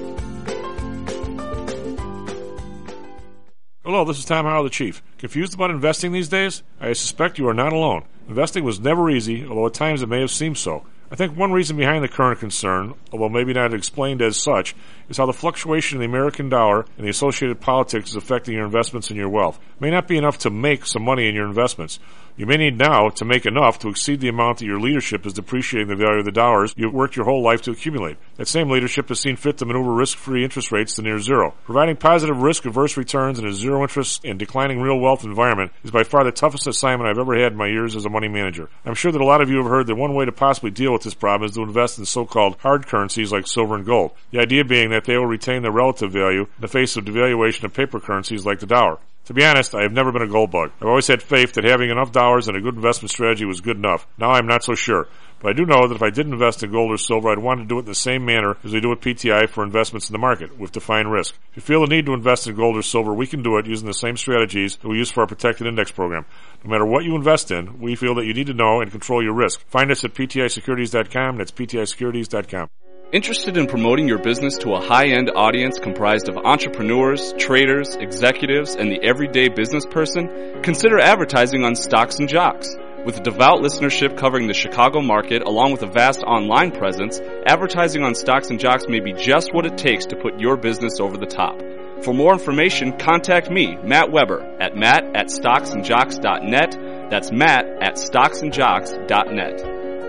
Hello, this is Tom Howell, the Chief. Confused about investing these days? I suspect you are not alone. Investing was never easy, although at times it may have seemed so. I think one reason behind the current concern, although maybe not explained as such, is how the fluctuation in the American dollar and the associated politics is affecting your investments and your wealth. It may not be enough to make some money in your investments. You may need now to make enough to exceed the amount that your leadership is depreciating the value of the dollars you've worked your whole life to accumulate. That same leadership has seen fit to maneuver risk-free interest rates to near zero. Providing positive risk-averse returns in a zero-interest and declining real wealth environment is by far the toughest assignment I've ever had in my years as a money manager. I'm sure that a lot of you have heard that one way to possibly deal with this problem is to invest in so-called hard currencies like silver and gold. The idea being that they will retain their relative value in the face of devaluation of paper currencies like the dollar. To be honest, I have never been a gold bug. I've always had faith that having enough dollars and a good investment strategy was good enough. Now I'm not so sure. But I do know that if I did invest in gold or silver, I'd want to do it in the same manner as we do with PTI for investments in the market, with defined risk. If you feel the need to invest in gold or silver, we can do it using the same strategies that we use for our protected index program. No matter what you invest in, we feel that you need to know and control your risk. Find us at PTISecurities.com. That's PTISecurities.com. Interested in promoting your business to a high-end audience comprised of entrepreneurs, traders, executives, and the everyday business person? Consider advertising on Stocks and Jocks. With a devout listenership covering the Chicago market along with a vast online presence, advertising on Stocks and Jocks may be just what it takes to put your business over the top. For more information, contact me, Matt Weber, at matt@stocksandjocks.net. That's matt@stocksandjocks.net.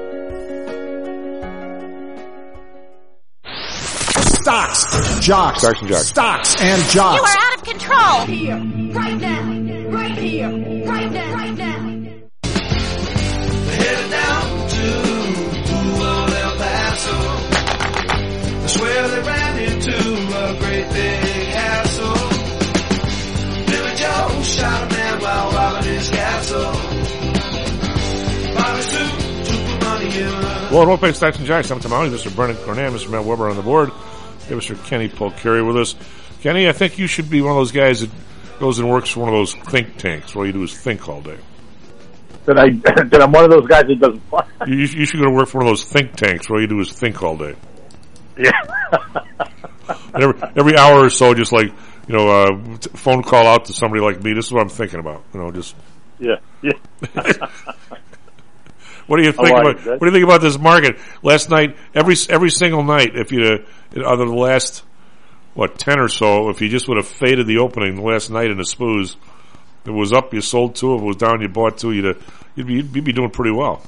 Stocks, jocks, Stocks and Jocks. Stocks and Jocks. You are out of control. Here, right now, right here, right now, right now. Headed down to El Paso. That's where they ran into a great big hassle. Billy Joe shot a man while robbing his castle. Bobby Sue took the money and Well, welcome back to Stocks and Jocks. I'm Tom Howell, Mr. Brendan Cornan, Mr. Matt Weber on the board. We have Mr. Kenny Polcari with us. Kenny, I think you should be one of those guys that goes and works for one of those think tanks where all you do is think all day. That I'm one of those guys that doesn't fly. You should go to work for one of those think tanks where all you do is think all day. Yeah. every hour or so, just like, phone call out to somebody like me. This is what I'm thinking about. Just. Yeah. What do you think about? What do you think about this market? Last night, every single night, if you out of the last 10 or so, if you just would have faded the opening the last night in the SPOOs, if it was up, you sold two. If it was down, you bought two. You'd be doing pretty well.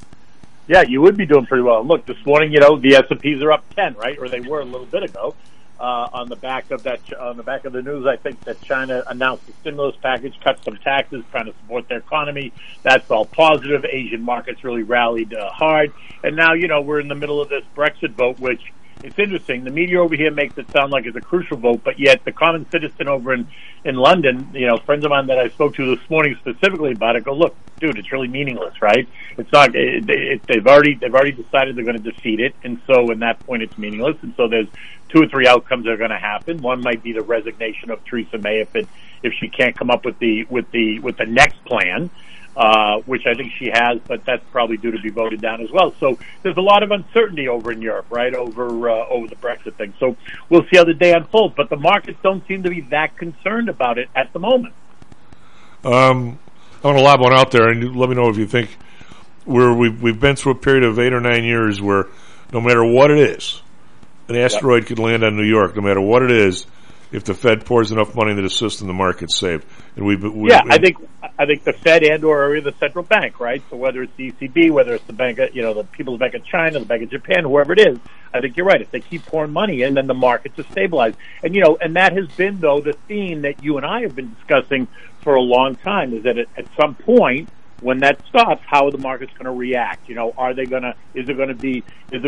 Yeah, you would be doing pretty well. Look, this morning, the S&Ps are up 10, right? Or they were a little bit ago. on the back of the news. I think that China announced a stimulus package, cut some taxes, trying to support their economy. That's all positive. Asian markets really rallied hard, and now we're in the middle of this Brexit vote, which it's interesting. The media over here makes it sound like it's a crucial vote, but yet the common citizen over in London, friends of mine that I spoke to this morning specifically about it, go, look, dude, it's really meaningless, right? It's not. They've already decided they're going to defeat it, and so in that point, it's meaningless. And so there's 2 or 3 outcomes that are going to happen. One might be the resignation of Theresa May if she can't come up with the next plan. Which I think she has, but that's probably due to be voted down as well. So there's a lot of uncertainty over in Europe, right, over the Brexit thing. So we'll see how the day unfolds, but the markets don't seem to be that concerned about it at the moment. I want to lob one out there, and let me know if you think we've been through a period of 8 or 9 years where no matter what it is, an asteroid could land on New York, no matter what it is. If the Fed pours enough money into the system, the market's saved. And I think the Fed and/or the central bank, right? So whether it's the ECB, whether it's the bank, the People's Bank of China, the Bank of Japan, whoever it is, I think you're right. If they keep pouring money in, then the markets are stabilized. And and that has been though the theme that you and I have been discussing for a long time. Is that at some point when that stops, how are the markets going to react? Are they going to? Is it going to be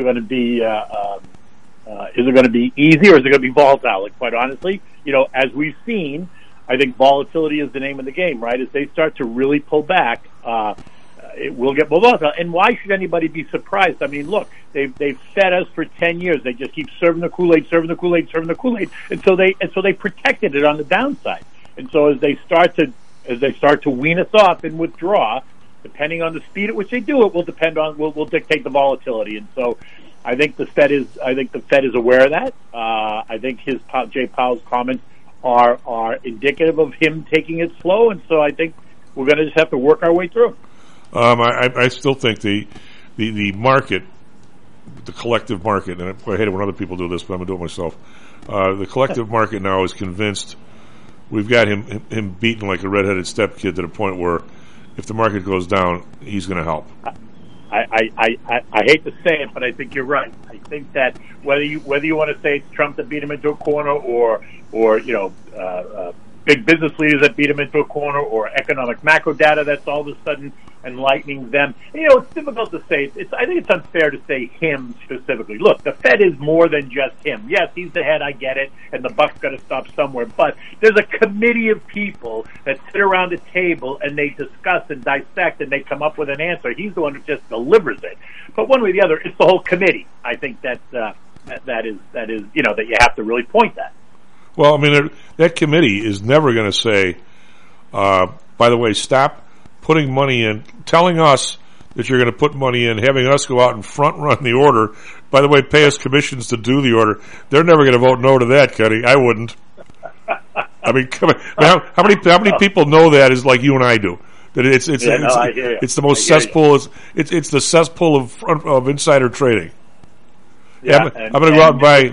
easy or is it going to be volatile? Like, quite honestly, as we've seen, I think volatility is the name of the game, right? As they start to really pull back, it will get more volatile. And why should anybody be surprised? I mean, look, they've fed us for 10 years. They just keep serving the Kool-Aid, and so they protected it on the downside. And so as they start to wean us off and withdraw, depending on the speed at which they do it, will dictate the volatility. And so I think the Fed is aware of that. I think Jay Powell's comments are indicative of him taking it slow, and so I think we're going to just have to work our way through. I still think the market, the collective market, and I hate it when other people do this, but I'm going to do it myself. The collective market now is convinced we've got him beaten like a redheaded stepkid to the point where if the market goes down, he's going to help. I hate to say it, but I think you're right. I think that whether you want to say it's Trump that beat him into a corner, or big business leaders that beat him into a corner, or economic macro data that's all of a sudden enlightening them. It's difficult to say. I think it's unfair to say him specifically. Look, the Fed is more than just him. Yes, he's the head, I get it, and the buck's got to stop somewhere. But there's a committee of people that sit around a table and they discuss and dissect and they come up with an answer. He's the one who just delivers it. But one way or the other, it's the whole committee. I think that is that you have to really point at. Well, I mean, that committee is never going to say, by the way, stop putting money in, telling us that you're going to put money in, having us go out and front run the order. By the way, pay us commissions to do the order. They're never going to vote no to that, Kenny. I wouldn't. I mean, come on. How many people know that is like you and I do? That it's the most cesspool. It's the cesspool of insider trading. Yeah, I'm going to go out and buy.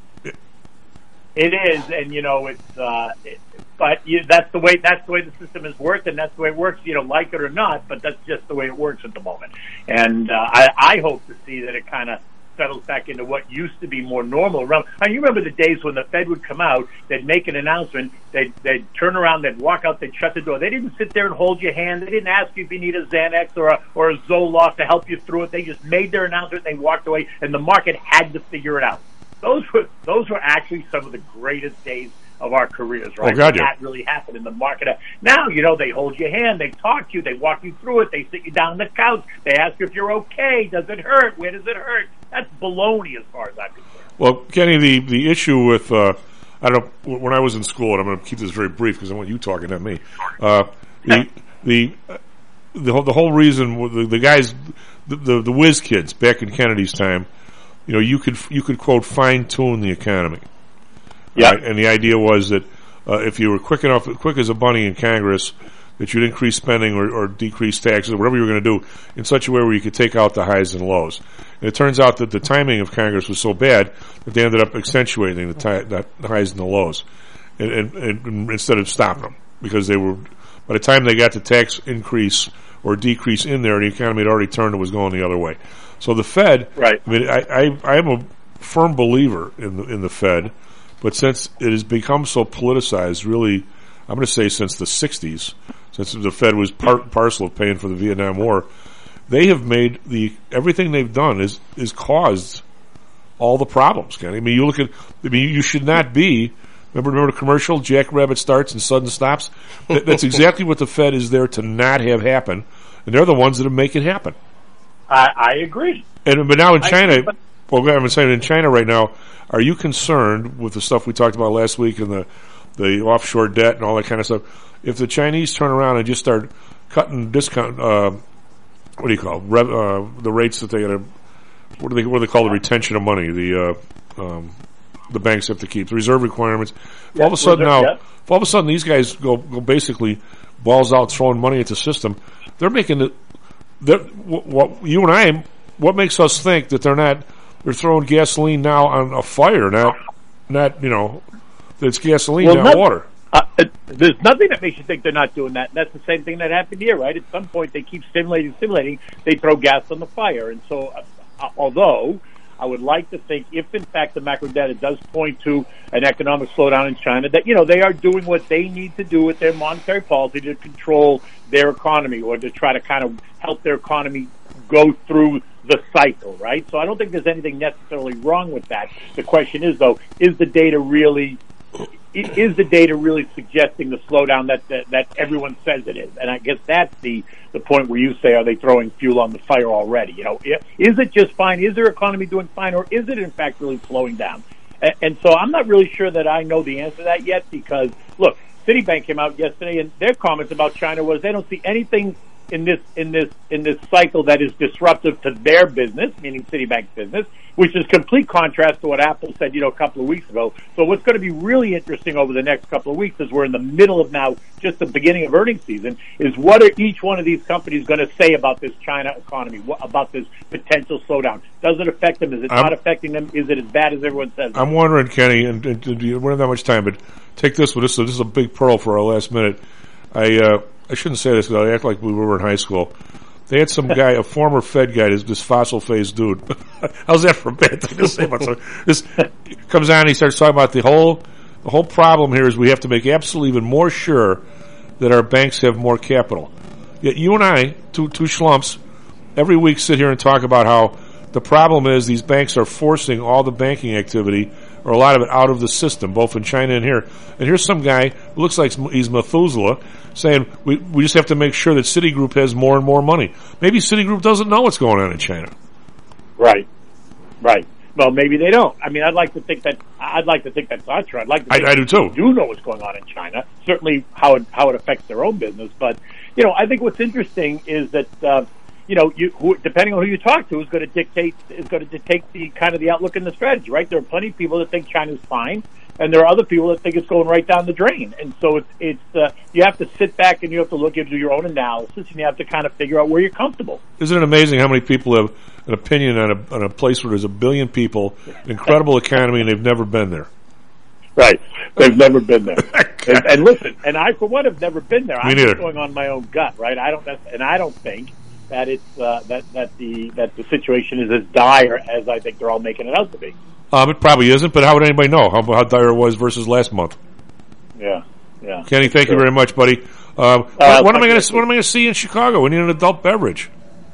It is, and it's. But that's the way the system has worked, and that's the way it works. Like it or not, but that's just the way it works at the moment. And I hope to see that it kind of settles back into what used to be more normal. You remember the days when the Fed would come out, they'd make an announcement, they'd turn around, they'd walk out, they'd shut the door. They didn't sit there and hold your hand. They didn't ask you if you need a Xanax or a Zoloft to help you through it. They just made their announcement, and they walked away, and the market had to figure it out. Those were actually some of the greatest days of our careers, right? Oh, God, yeah. That really happened in the market. Now, they hold your hand, they talk to you, they walk you through it, they sit you down on the couch, they ask you if you're okay, does it hurt, where does it hurt? That's baloney as far as I'm concerned. Well, Kenny, the issue with, I don't know, when I was in school, and I'm going to keep this very brief because I want you talking, not me, the whole reason, the guys, the whiz kids back in Kennedy's time, you could quote fine-tune the economy. Yeah, right? And the idea was that if you were quick as a bunny in Congress, that you'd increase spending or decrease taxes or whatever you were going to do in such a way where you could take out the highs and lows. And it turns out that the timing of Congress was so bad that they ended up accentuating the highs and the lows, and instead of stopping them, because they were, by the time they got the tax increase or decrease in there, the economy had already turned and was going the other way. So the Fed, right? I mean, I am a firm believer in the Fed. But since it has become so politicized, really, I'm going to say since the 60s, since the Fed was part and parcel of paying for the Vietnam War, they have made everything they've done is caused all the problems, Kenny. I mean, you should not be. Remember the commercial? Jackrabbit starts and sudden stops. That's exactly what the Fed is there to not have happen, and they're the ones that make it happen. I agree. But now in China, I'm saying in China right now, are you concerned with the stuff we talked about last week and the offshore debt and all that kind of stuff? If the Chinese turn around and just start cutting discount, what do you call it? The rates that they got to, what do they call the retention of money? The banks have to keep the reserve requirements. All of a sudden these guys go basically balls out throwing money at the system. They're making it. What you and I, what makes us think that they're throwing gasoline now on a fire, not it's gasoline, not water. There's nothing that makes you think they're not doing that. And that's the same thing that happened here, right? At some point, they keep stimulating, they throw gas on the fire. And so, although I would like to think if, in fact, the macro data does point to an economic slowdown in China, that, they are doing what they need to do with their monetary policy to control their economy or to try to kind of help their economy go through the cycle, right? So I don't think there's anything necessarily wrong with that. The question is, though, is the data really suggesting the slowdown that everyone says it is? And I guess that's the point where you say, are they throwing fuel on the fire already? Is it just fine? Is their economy doing fine, or is it in fact really slowing down? And so I'm not really sure that I know the answer to that yet, because look, Citibank came out yesterday and their comments about China was they don't see anything in this cycle that is disruptive to their business, meaning Citibank's business, which is complete contrast to what Apple said, a couple of weeks ago. So what's going to be really interesting over the next couple of weeks, as we're in the middle of now just the beginning of earnings season, is what are each one of these companies going to say about this China economy, about this potential slowdown? Does it affect them? Is it not affecting them? Is it as bad as everyone says? I'm wondering, Kenny, and we don't have that much time, but take this. This is a big pearl for our last minute. I shouldn't say this because I act like we were in high school. They had some guy, a former Fed guy, this fossil-faced dude. How's that for a bad thing to say about something? This comes on and he starts talking about the whole problem here is we have to make absolutely even more sure that our banks have more capital. Yet you and I, two schlumps, every week sit here and talk about how the problem is these banks are forcing all the banking activity, or a lot of it, out of the system, both in China and here. And here's some guy who looks like he's Methuselah saying we just have to make sure that Citigroup has more and more money. Maybe Citigroup doesn't know what's going on in China. Right. Well, maybe they don't. I mean, I'd like to think that's not true. I do too. They do know what's going on in China. Certainly how it affects their own business. But I think what's interesting is that depending on who you talk to, is going to dictate the kind of the outlook and the strategy, right? There are plenty of people that think China's fine, and there are other people that think it's going right down the drain. And so it's you have to sit back and you have to look into your own analysis, and you have to kind of figure out where you're comfortable. Isn't it amazing how many people have an opinion on a place where there's 1 billion people, incredible economy, and they've never been there? Right, they've never been there. and listen, and I for one have never been there. I'm just going on my own gut, right? I don't think that it's that the situation is as dire as I think they're all making it out to be. It probably isn't, but how would anybody know how dire it was versus last month? Yeah. Kenny, thank you very much, buddy. What am I going to see in Chicago? We need an adult beverage.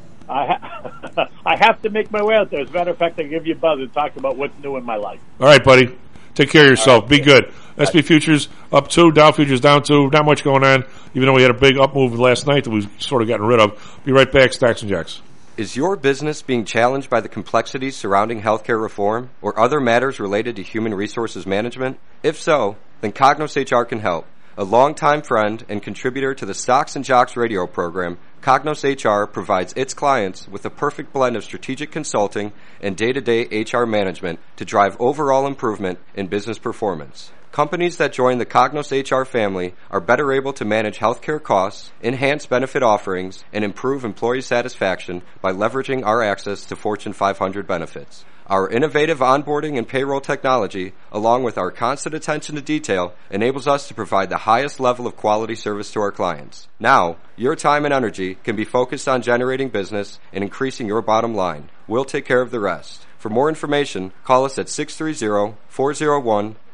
I have to make my way out there. As a matter of fact, I'll give you a buzz and talk about what's new in my life. All right, buddy. Take care of yourself. Be good. SP Futures up 2, Dow Futures down 2. Not much going on, even though we had a big up move last night that we've sort of gotten rid of. Be right back. Stocks and Jacks. Is your business being challenged by the complexities surrounding healthcare reform or other matters related to human resources management? If so, then Cognos HR can help. A longtime friend and contributor to the Stocks and Jocks radio program, Cognos HR provides its clients with a perfect blend of strategic consulting and day-to-day HR management to drive overall improvement in business performance. Companies that join the Cognos HR family are better able to manage healthcare costs, enhance benefit offerings, and improve employee satisfaction by leveraging our access to Fortune 500 benefits. Our innovative onboarding and payroll technology, along with our constant attention to detail, enables us to provide the highest level of quality service to our clients. Now, your time and energy can be focused on generating business and increasing your bottom line. We'll take care of the rest. For more information, call us at 630-401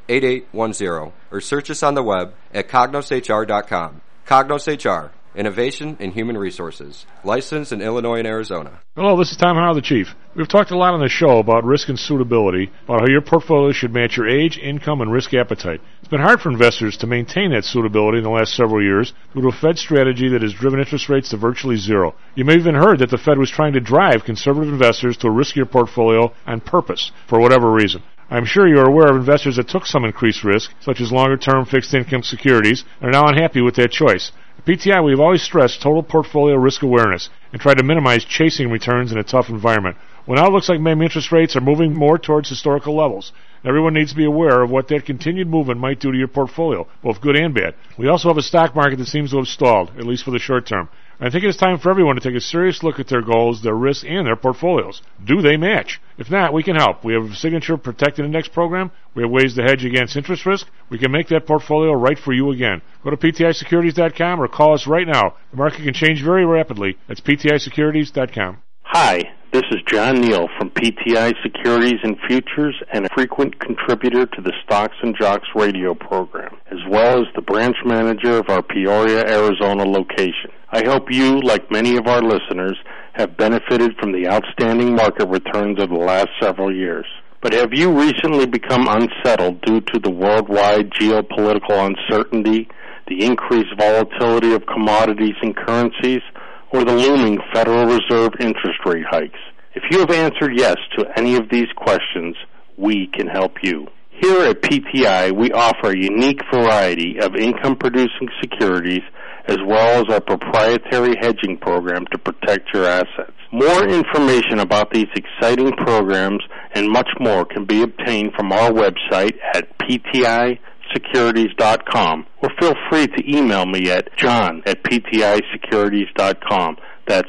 88810 or search us on the web at cognoshr.com. Cognos HR, Innovation in Human Resources, licensed in Illinois and Arizona. Hello, this is Tom Howell, the Chief. We've talked a lot on the show about risk and suitability, about how your portfolio should match your age, income, and risk appetite. It's been hard for investors to maintain that suitability in the last several years due to a Fed strategy that has driven interest rates to virtually zero. You may have even heard that the Fed was trying to drive conservative investors to a riskier portfolio on purpose, for whatever reason. I'm sure you're aware of investors that took some increased risk, such as longer-term fixed-income securities, and are now unhappy with that choice. At PTI, we've always stressed total portfolio risk awareness and tried to minimize chasing returns in a tough environment. Well, now it looks like maybe interest rates are moving more towards historical levels. Everyone needs to be aware of what that continued movement might do to your portfolio, both good and bad. We also have a stock market that seems to have stalled, at least for the short term. I think it's time for everyone to take a serious look at their goals, their risks, and their portfolios. Do they match? If not, we can help. We have a signature protected index program. We have ways to hedge against interest risk. We can make that portfolio right for you again. Go to PTIsecurities.com or call us right now. The market can change very rapidly. That's PTIsecurities.com. Hi, this is John Neal from PTI Securities and Futures and a frequent contributor to the Stocks and Jocks radio program, as well as the branch manager of our Peoria, Arizona location. I hope you, like many of our listeners, have benefited from the outstanding market returns of the last several years. But have you recently become unsettled due to the worldwide geopolitical uncertainty, the increased volatility of commodities and currencies, or the looming Federal Reserve interest rate hikes? If you have answered yes to any of these questions, we can help you. Here at PTI, we offer a unique variety of income-producing securities as well as our proprietary hedging program to protect your assets. More information about these exciting programs and much more can be obtained from our website at PTIsecurities.com, or feel free to email me at john@PTIsecurities.com. That's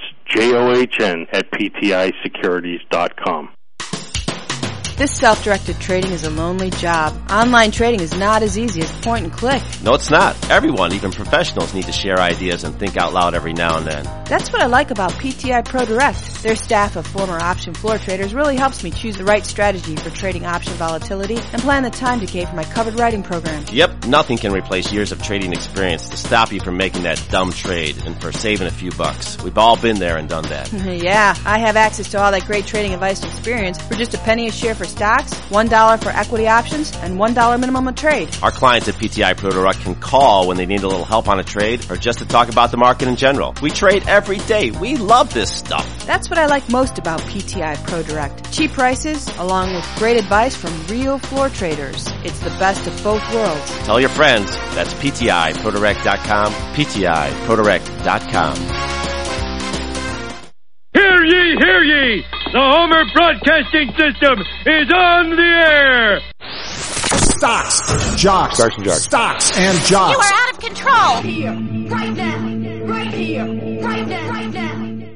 JOHN@PTIsecurities.com. This self-directed trading is a lonely job. Online trading is not as easy as point and click. No, it's not. Everyone, even professionals, need to share ideas and think out loud every now and then. That's what I like about PTI Pro Direct. Their staff of former option floor traders really helps me choose the right strategy for trading option volatility and plan the time decay for my covered writing program. Yep, nothing can replace years of trading experience to stop you from making that dumb trade and for saving a few bucks. We've all been there and done that. Yeah, I have access to all that great trading advice and experience for just a penny a share for stocks, $1 for equity options, and $1 minimum a trade. Our clients at PTI Pro Direct can call when they need a little help on a trade or just to talk about the market in general. We trade every day. We love this stuff. That's what I like most about PTI Pro Direct. Cheap prices, along with great advice from real floor traders. It's the best of both worlds. Tell your friends. That's PTIProDirect.com, PTIProDirect.com. Hear ye, hear ye! The Homer Broadcasting System is on the air! Stocks, jocks, Stocks and jocks. Stocks and jocks. You are out of control! Right here, right now, right here, right now, right now.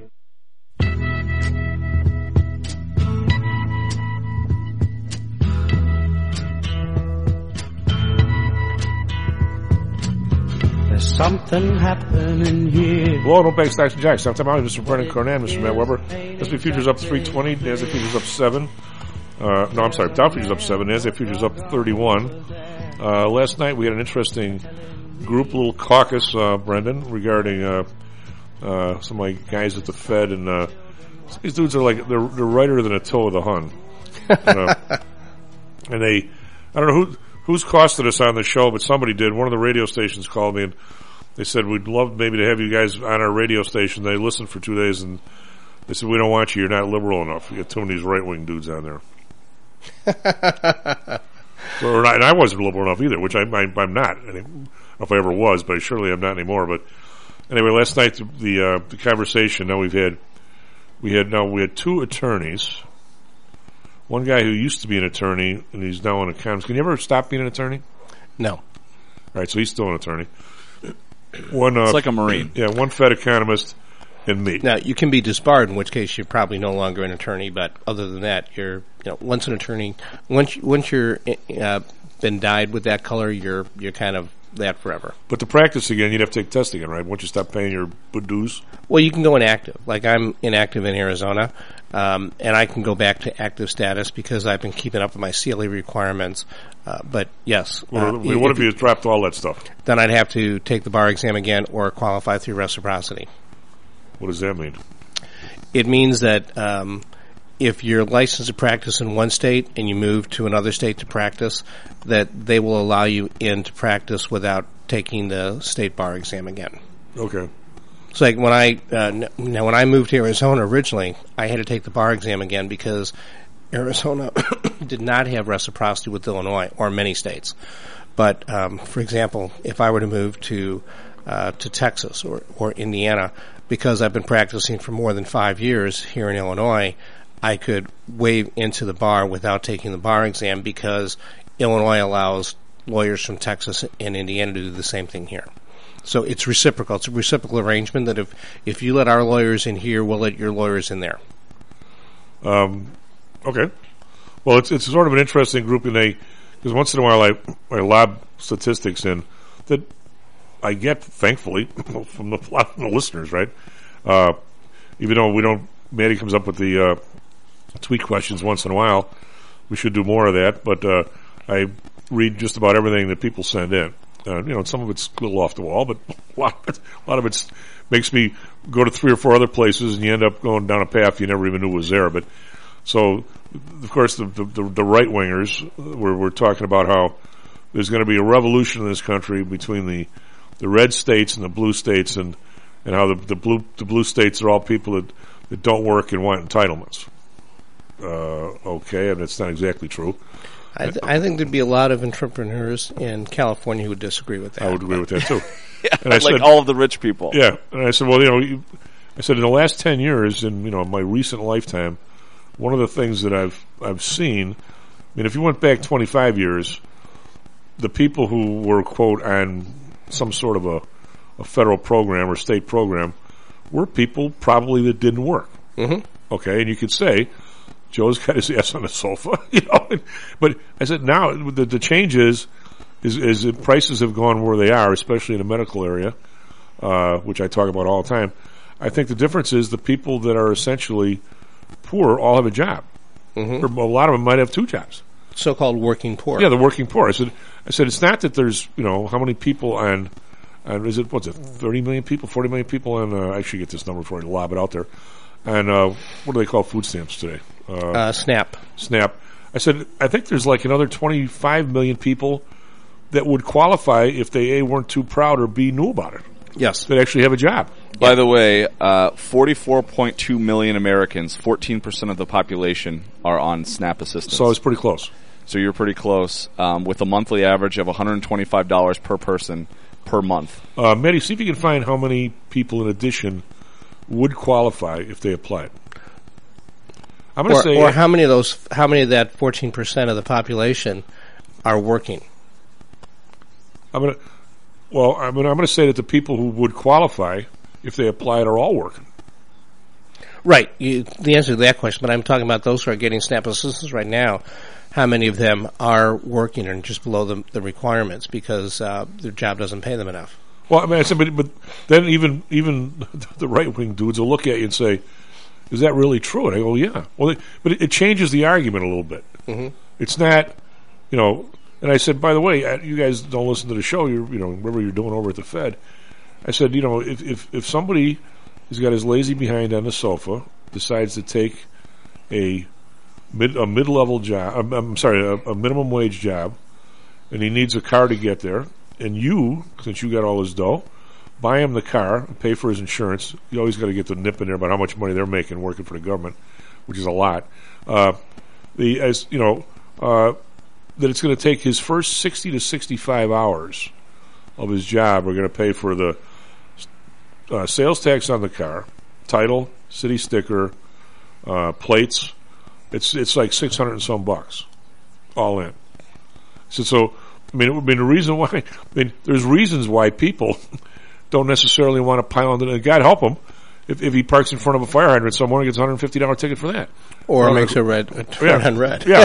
There's something happening here. Hello, don't bank Stocks and Jocks. I'm Mr. Brennan Cornan, Mr. Matt Weber. S&P futures up 320. NASDAQ futures up 7. Dow futures up 7. NASDAQ futures up 31. Last night we had an interesting group, little caucus, Brendan, regarding some of my guys at the Fed, and these dudes are like they're righter than a toe of the Hun. And they, I don't know who's costed us on the show, but somebody did. One of the radio stations called me and they said, we'd love maybe to have you guys on our radio station. They listened for 2 days and they said, we don't want you. You're not liberal enough. You got too many of these right-wing dudes on there. And I wasn't liberal enough either, which I'm not. I don't know if I ever was, but surely I'm not anymore. But anyway, last night the conversation. Now we had two attorneys. One guy who used to be an attorney and he's now an economist. Can you ever stop being an attorney? No. All right, so he's still an attorney. One, it's like a Marine. Yeah, one Fed economist and me. Now you can be disbarred, in which case you're probably no longer an attorney. But other than that, you're once an attorney. Once you're been dyed with that color, you're kind of that forever. But to practice again, you'd have to take testing again, right? Once you stop paying your dues. Well, you can go inactive. Like I'm inactive in Arizona, and I can go back to active status because I've been keeping up with my CLE requirements. But yes. What if you dropped all that stuff? Then I'd have to take the bar exam again or qualify through reciprocity. What does that mean? It means that if you're licensed to practice in one state and you move to another state to practice, that they will allow you in to practice without taking the state bar exam again. Okay. So like when I moved to Arizona originally, I had to take the bar exam again because Arizona did not have reciprocity with Illinois or many states. But for example, if I were to move to Texas or Indiana, because I've been practicing for more than 5 years here in Illinois, I could waive into the bar without taking the bar exam because Illinois allows lawyers from Texas and Indiana to do the same thing here. So it's reciprocal. It's a reciprocal arrangement that if you let our lawyers in here, we'll let your lawyers in there. Okay. Well, it's sort of an interesting grouping, because once in a while I lob statistics in that I get, thankfully, from a lot of the listeners, right? Even though Maddie comes up with the tweet questions once in a while. We should do more of that, but I read just about everything that people send in. Some of it's a little off the wall, but a lot of it makes me go to 3 or 4 other places, and you end up going down a path you never even knew was there. But so, of course, the right wingers we're talking about how there's going to be a revolution in this country between the red states and the blue states, and how the blue states are all people that don't work and want entitlements. Okay, and that's not exactly true. I think there'd be a lot of entrepreneurs in California who would disagree with that. I would agree with that too. Yeah, and I said, all of the rich people. Yeah, and I said, well, I said in the last 10 years, in my recent lifetime, one of the things that I've seen, if you went back 25 years, the people who were quote on some sort of a federal program or state program were people probably that didn't work. Mm-hmm. Okay, and you could say, Joe's got his ass on the sofa, But I said now the change is that prices have gone where they are, especially in the medical area, which I talk about all the time. I think the difference is the people that are essentially poor all have a job. Mm-hmm. Or a lot of them might have 2 jobs. So-called working poor. Yeah, the working poor. I said it's not that there's how many people on is it 30 million people, 40 million people on I should get this number before I lob it out there. And what do they call food stamps today? SNAP. SNAP. I said, I think there's like another 25 million people that would qualify if they A, weren't too proud, or B, knew about it. Yes. That actually have a job. By the way, 44.2 million Americans, 14% of the population, are on SNAP assistance. So I was pretty close. So you're pretty close, with a monthly average of $125 per person per month. Maddie, see if you can find how many people in addition would qualify if they applied. I'm going to say, or how many of that 14% of the population are working? I'm going to say that the people who would qualify if they applied are all working. Right. The answer to that question, but I'm talking about those who are getting SNAP assistance right now. How many of them are working and just below the requirements because their job doesn't pay them enough? Well, I said, but then even the right wing dudes will look at you and say, "Is that really true?" And I go, "Yeah." Well, but it changes the argument a little bit. Mm-hmm. It's not, And I said, by the way, you guys don't listen to the show. Whatever you're doing over at the Fed. I said, if somebody has got his lazy behind on the sofa, decides to take a mid-level job, a minimum wage job, and he needs a car to get there, and you, since you got all his dough, buy him the car, pay for his insurance. You always got to get the nip in there about how much money they're making working for the government, which is a lot. That it's going to take his first 60 to 65 hours of his job are going to pay for the sales tax on the car, title, city sticker, plates. It's like $600 and some bucks, all in. So the reason why, there's reasons why people don't necessarily want to pile on. God help him if he parks in front of a fire hydrant somewhere and gets a $150 ticket for that, or makes a turn on red. Yeah,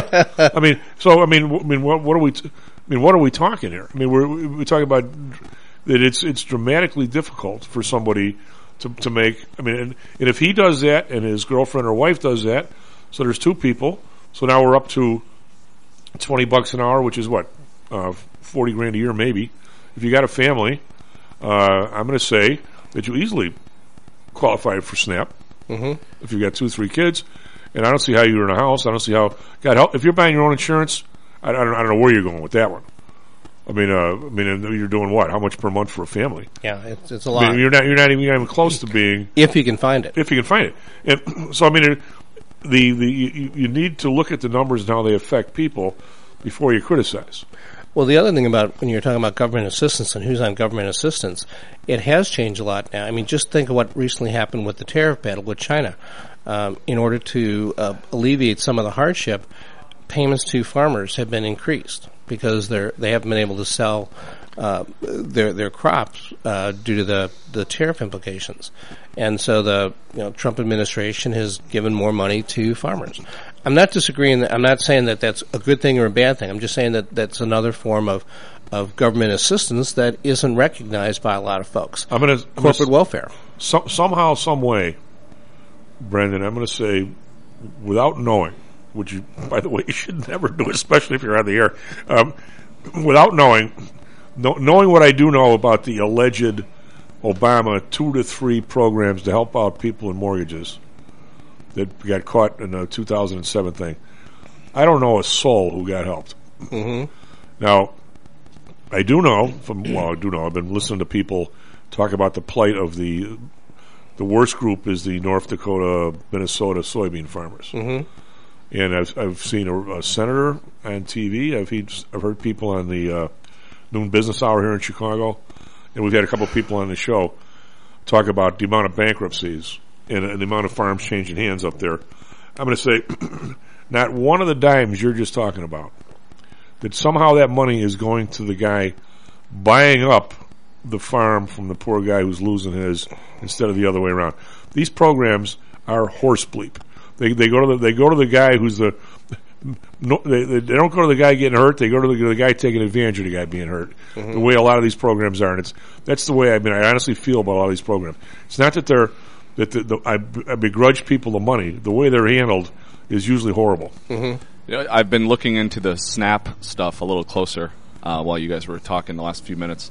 what are we talking here? We're talking about that it's dramatically difficult for somebody to make. I mean, and if he does that and his girlfriend or wife does that, so there's two people. So now we're up to $20 an hour, which is what, $40,000 a year maybe. If you got a family, I'm going to say that you easily qualify for SNAP. Mm-hmm. If you got 2-3 kids, and I don't see how you're in a house. I don't see how. God help if you're buying your own insurance. I don't know where you're going with that one. I mean, you're doing what? How much per month for a family? Yeah, it's a lot. I mean, you're not even close to being. If you can find it. If you can find it, and so I mean, you need to look at the numbers and how they affect people before you criticize. Well, the other thing about when you're talking about government assistance and who's on government assistance, it has changed a lot now. I mean, just think of what recently happened with the tariff battle with China. In order to alleviate some of the hardship, payments to farmers have been increased because they haven't been able to sell their crops due to the tariff implications. And so the Trump administration has given more money to farmers. I'm not disagreeing. I'm not saying that that's a good thing or a bad thing. I'm just saying that that's another form of government assistance that isn't recognized by a lot of folks. Corporate welfare. Somehow, some way, Brendan, I'm going to say, without knowing, which you, by the way, you should never do, especially if you're on the air, without knowing what I do know about the alleged Obama 2 to 3 programs to help out people in mortgages that got caught in the 2007 thing. I don't know a soul who got helped. Mm-hmm. Now, I do know I've been listening to people talk about the plight of the worst group is the North Dakota, Minnesota soybean farmers. Mm-hmm. And I've seen a senator on TV. I've heard people on the noon business hour here in Chicago, and we've had a couple of people on the show talk about the amount of bankruptcies and the amount of farms changing hands up there. I'm going to say, not one of the dimes you're just talking about, that somehow that money is going to the guy buying up the farm from the poor guy who's losing his instead of the other way around. These programs are horse bleep. They go to the guy who's they don't go to the guy getting hurt. They go to the guy taking advantage of the guy being hurt. Mm-hmm. The way a lot of these programs are, and that's the way I honestly feel about a lot of these programs. It's not that I begrudge people the money. The way they're handled is usually horrible. Mm-hmm. I've been looking into the SNAP stuff a little closer while you guys were talking the last few minutes.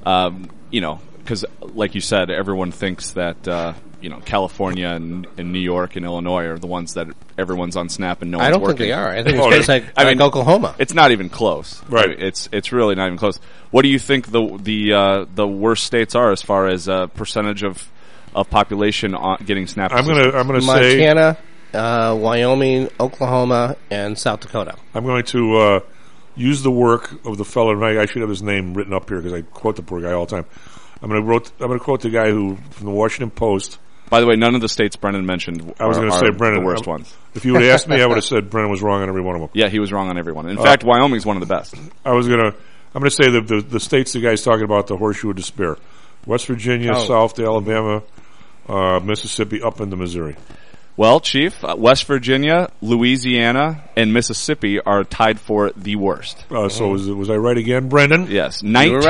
Because like you said, everyone thinks that California and New York and Illinois are the ones that everyone's on SNAP and no one's working. I don't think they are. I think it's like Oklahoma. It's not even close. Right. I mean, it's really not even close. What do you think the worst states are as far as percentage of population getting SNAP? I'm gonna say Montana, Wyoming, Oklahoma, and South Dakota. I'm going to use the work of the fellow. I should have his name written up here because I quote the poor guy all the time. I'm going to quote the guy who from the Washington Post. By the way, none of the states Brennan mentioned I was going to say Brennan, the worst ones. If you would have asked me, I would have said Brennan was wrong on every one of them. Yeah, he was wrong on every one. In fact, Wyoming's one of the best. I'm going to say the states the guy's talking about, the horseshoe of despair: West Virginia, south to Alabama, Mississippi, up into Missouri. Well, Chief, West Virginia, Louisiana, and Mississippi are tied for the worst. So was I right again, Brendan? Yes.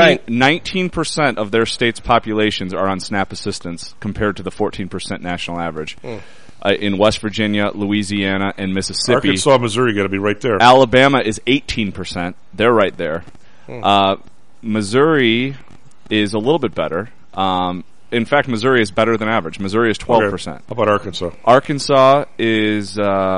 19% of their state's populations are on SNAP assistance compared to the 14% national average. In West Virginia, Louisiana, and Mississippi. Arkansas, Missouri got to be right there. Alabama is 18%. They're right there. Missouri is a little bit better. In fact, Missouri is better than average. Missouri is 12%. Okay. How about Arkansas? Arkansas is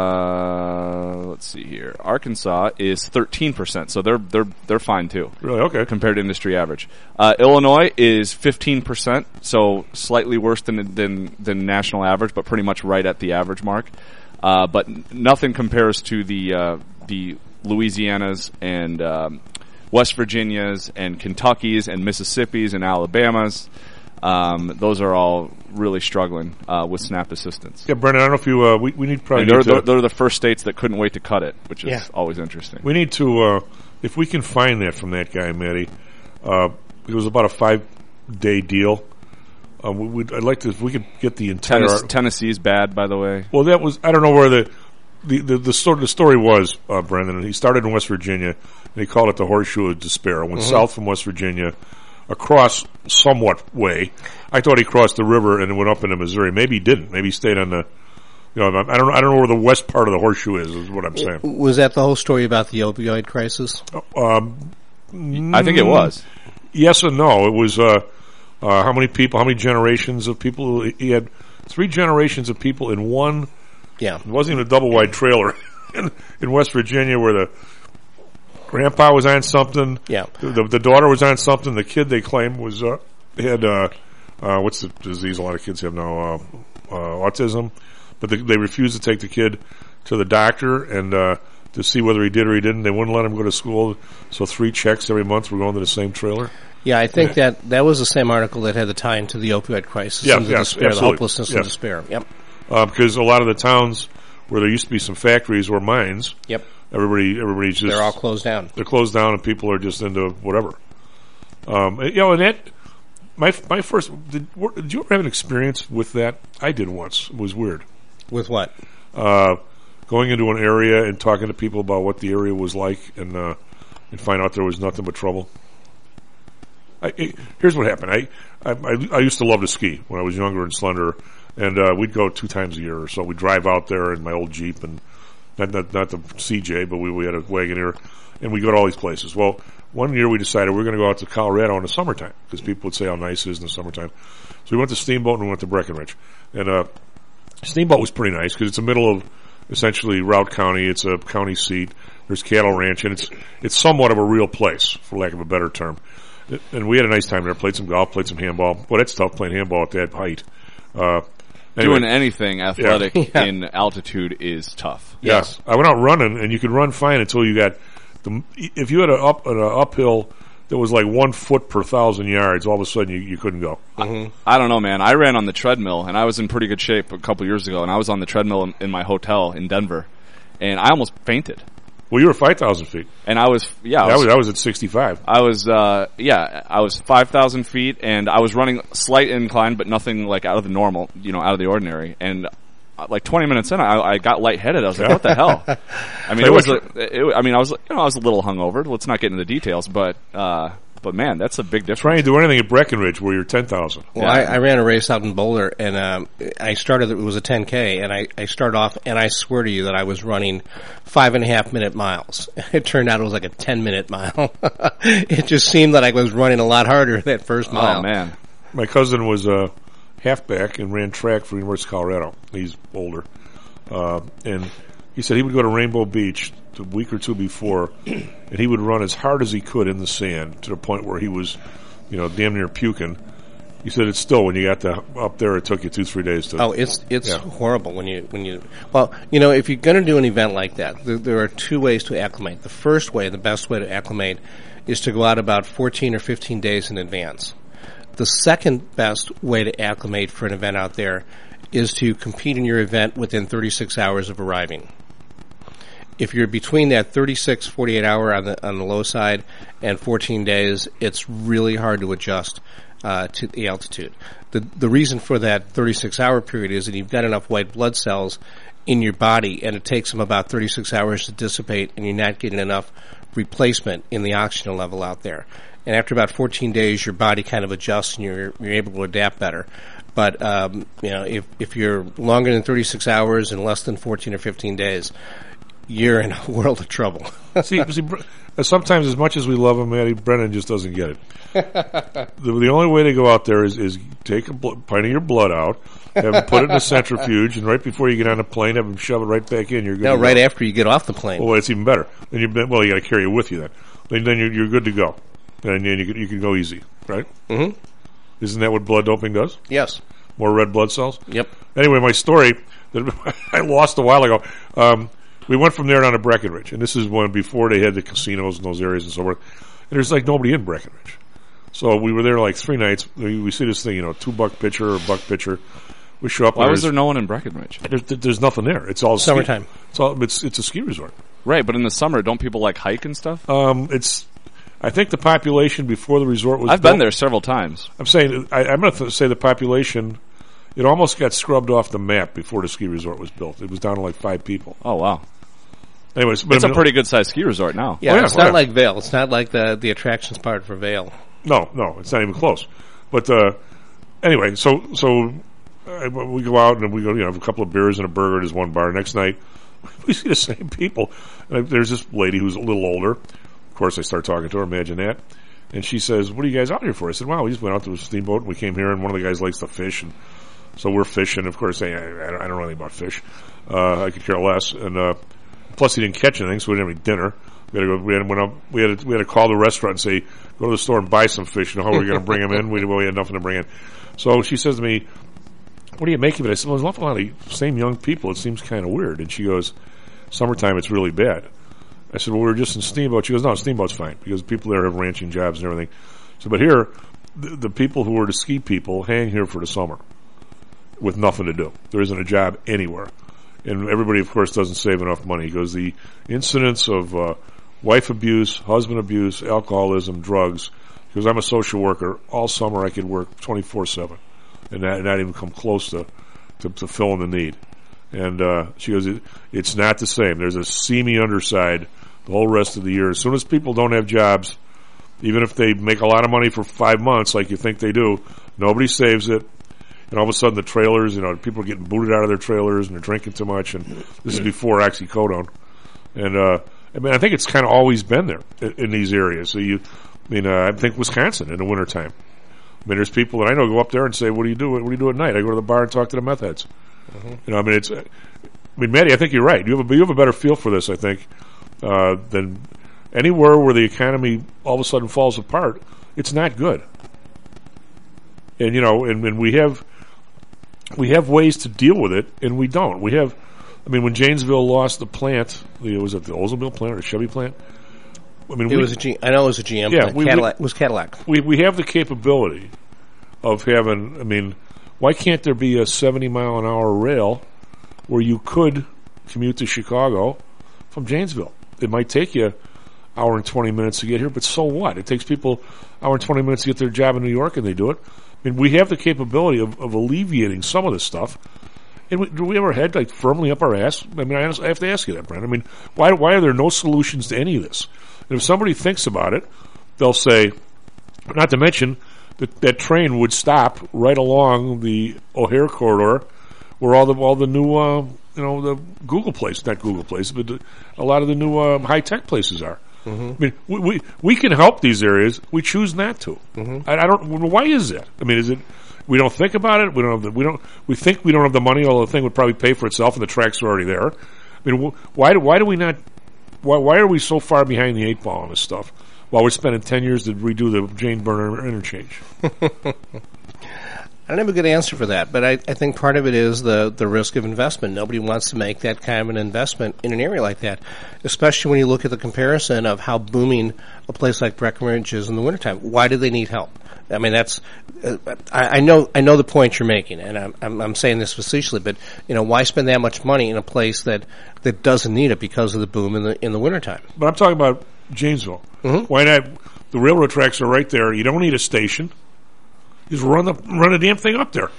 let's see here. Arkansas is 13%, so they're fine too. Really? Okay. Compared to industry average. Illinois is 15%, so slightly worse than national average, but pretty much right at the average mark. But nothing compares to the Louisianas and West Virginias and Kentuckys and Mississippis and Alabamas. Those are all really struggling with SNAP assistance. Yeah, Brendan, I don't know if you we need probably they're the first states that couldn't wait to cut it, which is always interesting. We need to if we can find that from that guy, Matty. It was about a 5-day deal. I'd like to if we could get the entire Tennessee's bad, by the way. Well, that was I don't know where the story was, Brendan. He started in West Virginia and he called it the horseshoe of despair. Went south from West Virginia. across somewhat way. I thought he crossed the river and went up into Missouri. Maybe he didn't. Maybe he stayed on the, I don't know where the west part of the horseshoe is what I'm saying. Was that the whole story about the opioid crisis? I think it was. Yes and no. It was, how many generations of people? He had 3 generations of people in one. Yeah. It wasn't even a double wide trailer in West Virginia where the grandpa was on something. Yeah. The daughter was on something. The kid they claimed was, had, what's the disease a lot of kids have now? Autism. But they refused to take the kid to the doctor and, to see whether he did or he didn't. They wouldn't let him go to school. So 3 checks every month were going to the same trailer. Yeah, I think that was the same article that had the tie into the opioid crisis and the despair, the hopelessness and despair. Yep. Because a lot of the towns where there used to be some factories or mines, yep, everybody's just, they're all closed down. They're closed down, and people are just into whatever. And that my first did you ever have an experience with that? I did once. It was weird. With what? Going into an area and talking to people about what the area was like, and find out there was nothing but trouble. Here's what happened. I used to love to ski when I was younger and slender, and we'd go 2 times a year or so. We'd drive out there in my old Jeep, and not the CJ, but we had a Wagoneer, and we'd go to all these places. Well, one year we decided we were going to go out to Colorado in the summertime because people would say how nice it is in the summertime. So we went to Steamboat and we went to Breckenridge, and Steamboat was pretty nice because it's the middle of essentially Routt County. It's a county seat. There's cattle ranch, and it's somewhat of a real place, for lack of a better term. And we had a nice time there. Played some golf, played some handball. Boy, that's tough playing handball at that height. Anyway, doing anything athletic in altitude is tough. Yes, I went out running, and you could run fine until you got if you had an uphill that was like 1 foot per 1,000 yards. All of a sudden, you couldn't go. Mm-hmm. I don't know, man. I ran on the treadmill, and I was in pretty good shape a couple years ago. And I was on the treadmill in my hotel in Denver, and I almost fainted. Well, you were 5,000 feet. And I was at 65. I was 5,000 feet, and I was running slight incline, but nothing like out of the normal, out of the ordinary. And like 20 minutes in, I got lightheaded. I was like, what the hell? I mean, I was a little hungover. Let's not get into the details, but man, that's a big difference. Trying to do anything at Breckenridge where you're 10,000. Well, I ran a race out in Boulder, and I started, it was a 10K, and I started off, and I swear to you that I was running 5.5-minute miles. It turned out it was like a 10-minute mile. It just seemed that I was running a lot harder that first mile. Oh, man. My cousin was a halfback and ran track for the University of Colorado. He's older. And he said he would go to Rainbow Beach a week or 2 before, and he would run as hard as he could in the sand to the point where he was, damn near puking. He said it's still, when you got up there, it took you 2-3 days to. Oh, it's horrible when you. Well, if you're going to do an event like that, there are 2 ways to acclimate. The first way, the best way to acclimate, is to go out about 14 or 15 days in advance. The second best way to acclimate for an event out there is to compete in your event within 36 hours of arriving. If you're between that 36, 48 hour on the low side and 14 days, it's really hard to adjust to the altitude. The reason for that 36 hour period is that you've got enough white blood cells in your body, and it takes them about 36 hours to dissipate, and you're not getting enough replacement in the oxygen level out there. And after about 14 days, your body kind of adjusts, and you're able to adapt better. But if you're longer than 36 hours and less than 14 or 15 days, you're in a world of trouble. see, sometimes as much as we love him, Eddie, Brennan just doesn't get it. The only way to go out there is take a pint of your blood out, have him put it in a centrifuge, and right before you get on the plane, have him shove it right back in. You're good. No, to right go. After you get off the plane. Well, it's even better. Then you got to carry it with you. Then you're good to go, and then you can go easy, right? Mm-hmm. Isn't that what blood doping does? Yes. More red blood cells. Yep. Anyway, my story that I lost a while ago. We went from there down to Breckenridge, and this is when before they had the casinos in those areas and so forth. And there's like nobody in Breckenridge, so we were there like 3 nights. We see this thing, $2 pitcher or $1 pitcher. We show up. Why was there no one in Breckenridge? There's nothing there. It's all summertime. It's a ski resort. Right, but in the summer, don't people like hike and stuff? I think the population before the resort was. I've been there several times. I'm saying I'm going to say the population. It almost got scrubbed off the map before the ski resort was built. It was down to like 5 people. Oh wow. Anyways, it's a pretty good sized ski resort now. Yeah, it's not like Vail. It's not like the attractions part for Vail. No, it's not even close. But anyway, so we go out and we go, have a couple of beers and a burger at his one bar. Next night, we see the same people. And there's this lady who's a little older. Of course, I start talking to her. Imagine that. And she says, "What are you guys out here for?" I said, "Well, we just went out to a steamboat and we came here, and one of the guys likes to fish, and so we're fishing." Of course, I don't know anything about fish. I could care less. And plus, he didn't catch anything, so we didn't have any dinner. We had to call the restaurant and say, "Go to the store and buy some fish." You know how we're going to bring them in? We had nothing to bring in. So she says to me, "What do you make of it?" I said, "Well, there's an awful lot of the same young people. It seems kind of weird." And she goes, "Summertime, it's really bad." I said, "Well, we were just in Steamboat." She goes, "No, Steamboat's fine because people there have ranching jobs and everything." So, but here, the people who are the ski people hang here for the summer with nothing to do. There isn't a job anywhere. And everybody, of course, doesn't save enough money. He goes, the incidence of wife abuse, husband abuse, alcoholism, drugs, because I'm a social worker, all summer I could work 24/7 and not even come close to filling the need. And she goes, it's not the same. There's a seamy underside the whole rest of the year. As soon as people don't have jobs, even if they make a lot of money for 5 months like you think they do, nobody saves it. And all of a sudden the trailers, people are getting booted out of their trailers and they're drinking too much. And this is before oxycodone. And I think it's kind of always been there in these areas. So I think Wisconsin in the wintertime. There's people that I know go up there and say, "What do you do? What do you do at night?" I go to the bar and talk to the meth heads. Mm-hmm. Maddie, I think you're right. You have a better feel for this, I think, than anywhere where the economy all of a sudden falls apart. It's not good. And and we have ways to deal with it, and we don't. When Janesville lost the plant, was it the Oldsmobile plant or the Chevy plant? I know it was a GM plant. It was Cadillac. We have the capability of having, why can't there be a 70-mile-an-hour rail where you could commute to Chicago from Janesville? It might take you an hour and 20 minutes to get here, but so what? It takes people an hour and 20 minutes to get their job in New York, and they do it. We have the capability of alleviating some of this stuff. And do we have our head firmly up our ass? I have to ask you that, Brent. Why are there no solutions to any of this? And if somebody thinks about it, they'll say, not to mention that train would stop right along the O'Hare corridor, where all the new the Google places, not Google places, but a lot of the new high tech places are. Mm-hmm. We can help these areas. We choose not to. Mm-hmm. I don't. Why is that? Is it we don't think about it? We think we don't have the money. Although the thing would probably pay for itself, and the tracks are already there. Why do we not? Why are we so far behind the 8 ball on this stuff? While we're spending 10 years to redo the Jane Burner interchange. I don't have a good answer for that, but I think part of it is the risk of investment. Nobody wants to make that kind of an investment in an area like that, especially when you look at the comparison of how booming a place like Breckenridge is in the wintertime. Why do they need help? That's I know the point you're making, and I'm saying this facetiously, but why spend that much money in a place that doesn't need it because of the boom in the wintertime? But I'm talking about Janesville. Mm-hmm. Why not? The railroad tracks are right there. You don't need a station. Just run the damn thing up there.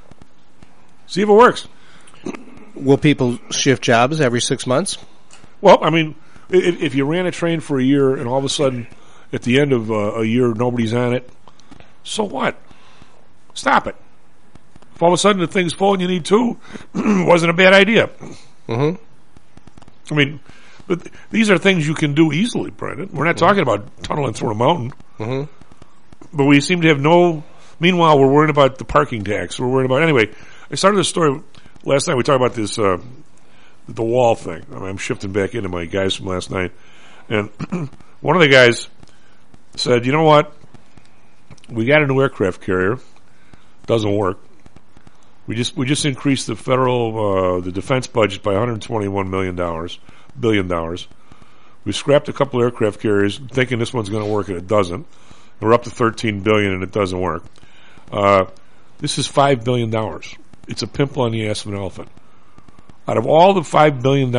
See if it works. Will people shift jobs every 6 months? Well, if you ran a train for a year and all of a sudden at the end of a year nobody's on it, so what? Stop it. If all of a sudden the thing's full and you need two, it wasn't a bad idea. Mm-hmm. But these are things you can do easily, Brendan. We're not talking about tunneling through a mountain. Mm-hmm. But we seem to have no... Meanwhile, we're worried about the parking tax. We're worried about... Anyway, I started this story last night. We talked about this, the wall thing. I'm shifting back into my guys from last night. And one of the guys said, you know what? We got a new aircraft carrier. Doesn't work. We just increased the federal, the defense budget by $121 billion. We scrapped a couple aircraft carriers thinking this one's going to work, and it doesn't. We're up to $13 billion, and it doesn't work. This is $5 billion. It's a pimple on the ass of an elephant. Out of all the $5 billion,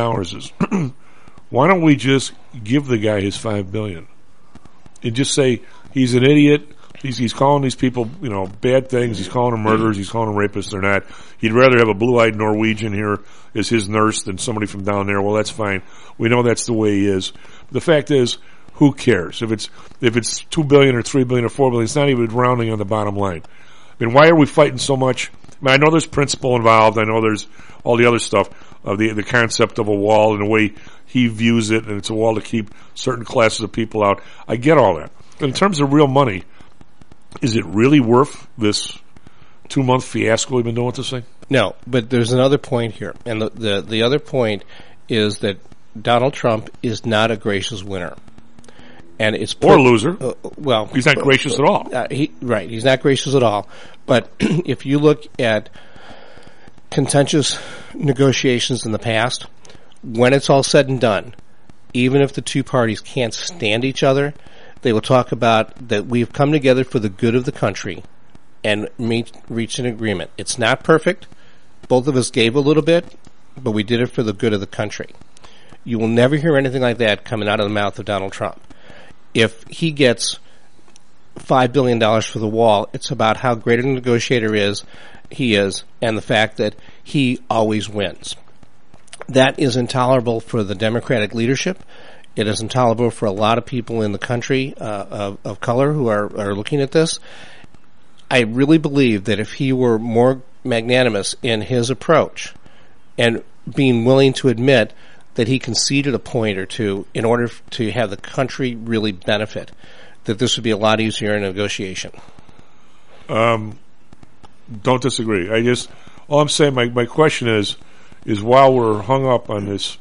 why don't we just give the guy his $5 billion and just say he's an idiot? He's calling these people, bad things. He's calling them murderers. He's calling them rapists. They're not. He'd rather have a blue-eyed Norwegian here as his nurse than somebody from down there. Well, that's fine. We know that's the way he is. But the fact is, who cares? If it's $2 billion or $3 billion or $4 billion, it's not even rounding on the bottom line. I mean, why are we fighting so much? I mean, I know there's principle involved. I know there's all the other stuff of the concept of a wall and the way he views it, and it's a wall to keep certain classes of people out. I get all that. But in terms of real money, is it really worth this 2-month fiasco we've been doing with this thing? No, but there's another point here, and the other point is that Donald Trump is not a gracious winner. And it's or a loser. Well, he's not gracious at all. He's not gracious at all. But if you look at contentious negotiations in the past, when it's all said and done, even if the two parties can't stand each other, they will talk about that we've come together for the good of the country and reach an agreement. It's not perfect. Both of us gave a little bit, but we did it for the good of the country. You will never hear anything like that coming out of the mouth of Donald Trump. If he gets $5 billion for the wall, it's about how great a negotiator he is, and the fact that he always wins. That is intolerable for the Democratic leadership. It is intolerable for a lot of people in the country of color who are looking at this. I really believe that if he were more magnanimous in his approach and being willing to admit that he conceded a point or two in order to have the country really benefit, that this would be a lot easier in negotiation. Don't disagree. All I'm saying, my question is while we're hung up on this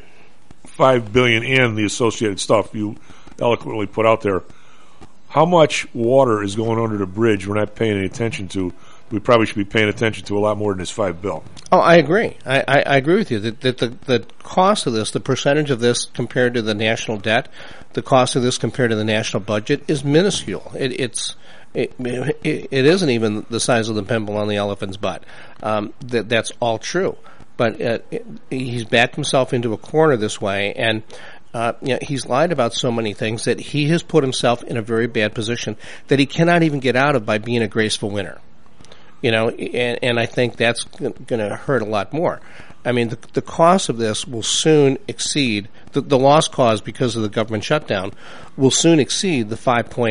$5 billion and the associated stuff you eloquently put out there, how much water is going under the bridge we're not paying any attention to? We probably should be paying attention to a lot more than this $5 billion. Oh, I agree. I agree with you that the cost of this, the percentage of this compared to the national debt, the cost of this compared to the national budget is minuscule. It isn't even the size of the pimple on the elephant's butt. That's all true. But he's backed himself into a corner this way, and he's lied about so many things that he has put himself in a very bad position that he cannot even get out of by being a graceful winner. And I think that's going to hurt a lot more. I mean, the cost of this will soon exceed the loss caused because of the government shutdown will soon exceed the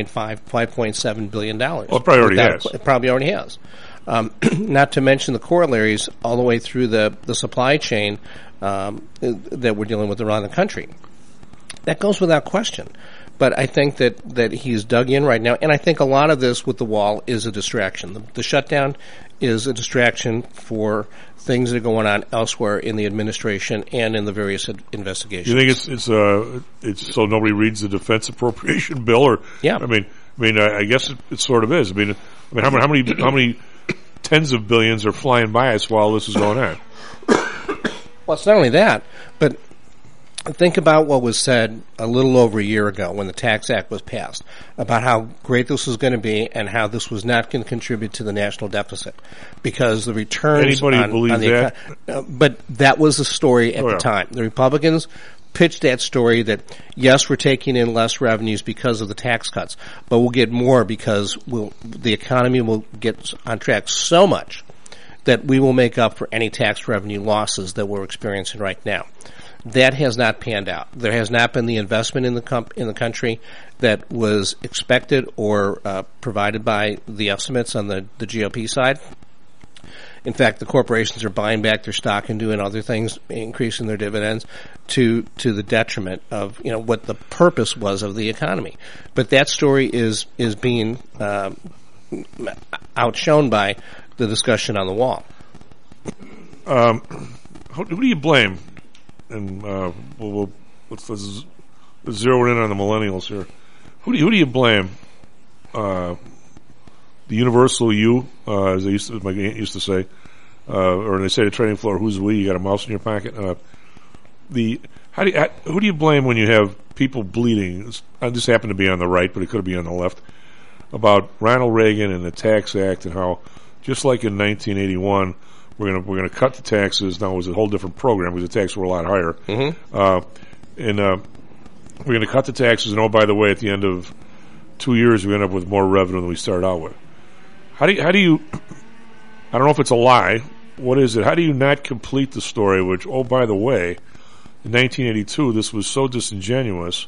$5.7 billion. Well, it probably already has. It probably already has. Not to mention the corollaries all the way through the supply chain that we're dealing with around the country. That goes without question. But I think that he's dug in right now, and I think a lot of this with the wall is a distraction. The shutdown is a distraction for things that are going on elsewhere in the administration and in the various investigations. You think it's so nobody reads the defense appropriation bill, or yeah? I guess it sort of is. I mean, how many tens of billions are flying by us while this is going on? Well, it's not only that, but think about what was said a little over a year ago when the Tax Act was passed about how great this was going to be and how this was not going to contribute to the national deficit because the returns. Anybody believe that? But that was the story at the time. The Republicans pitched that story that, yes, we're taking in less revenues because of the tax cuts, but we'll get more because the economy will get on track so much that we will make up for any tax revenue losses that we're experiencing right now. That has not panned out. There has not been the investment in the country that was expected or provided by the estimates on the GOP side. In fact, the corporations are buying back their stock and doing other things, increasing their dividends to the detriment of what the purpose was of the economy. But that story is being outshone by the discussion on the wall. Who do you blame? And let's zero in on the millennials here. Who do you blame? The universal you, as they my aunt used to say, or they say the trading floor, who's we? You got a mouse in your pocket. Who do you blame when you have people bleeding? This happened to be on the right, but it could be on the left. About Ronald Reagan and the Tax Act and how, just like in 1981. We're gonna cut the taxes. Now it was a whole different program because the taxes were a lot higher. Mm-hmm. We're gonna cut the taxes, and by the way, at the end of 2 years, we end up with more revenue than we started out with. How do you? I don't know if it's a lie. What is it? How do you not complete the story? Which, by the way, in 1982, this was so disingenuous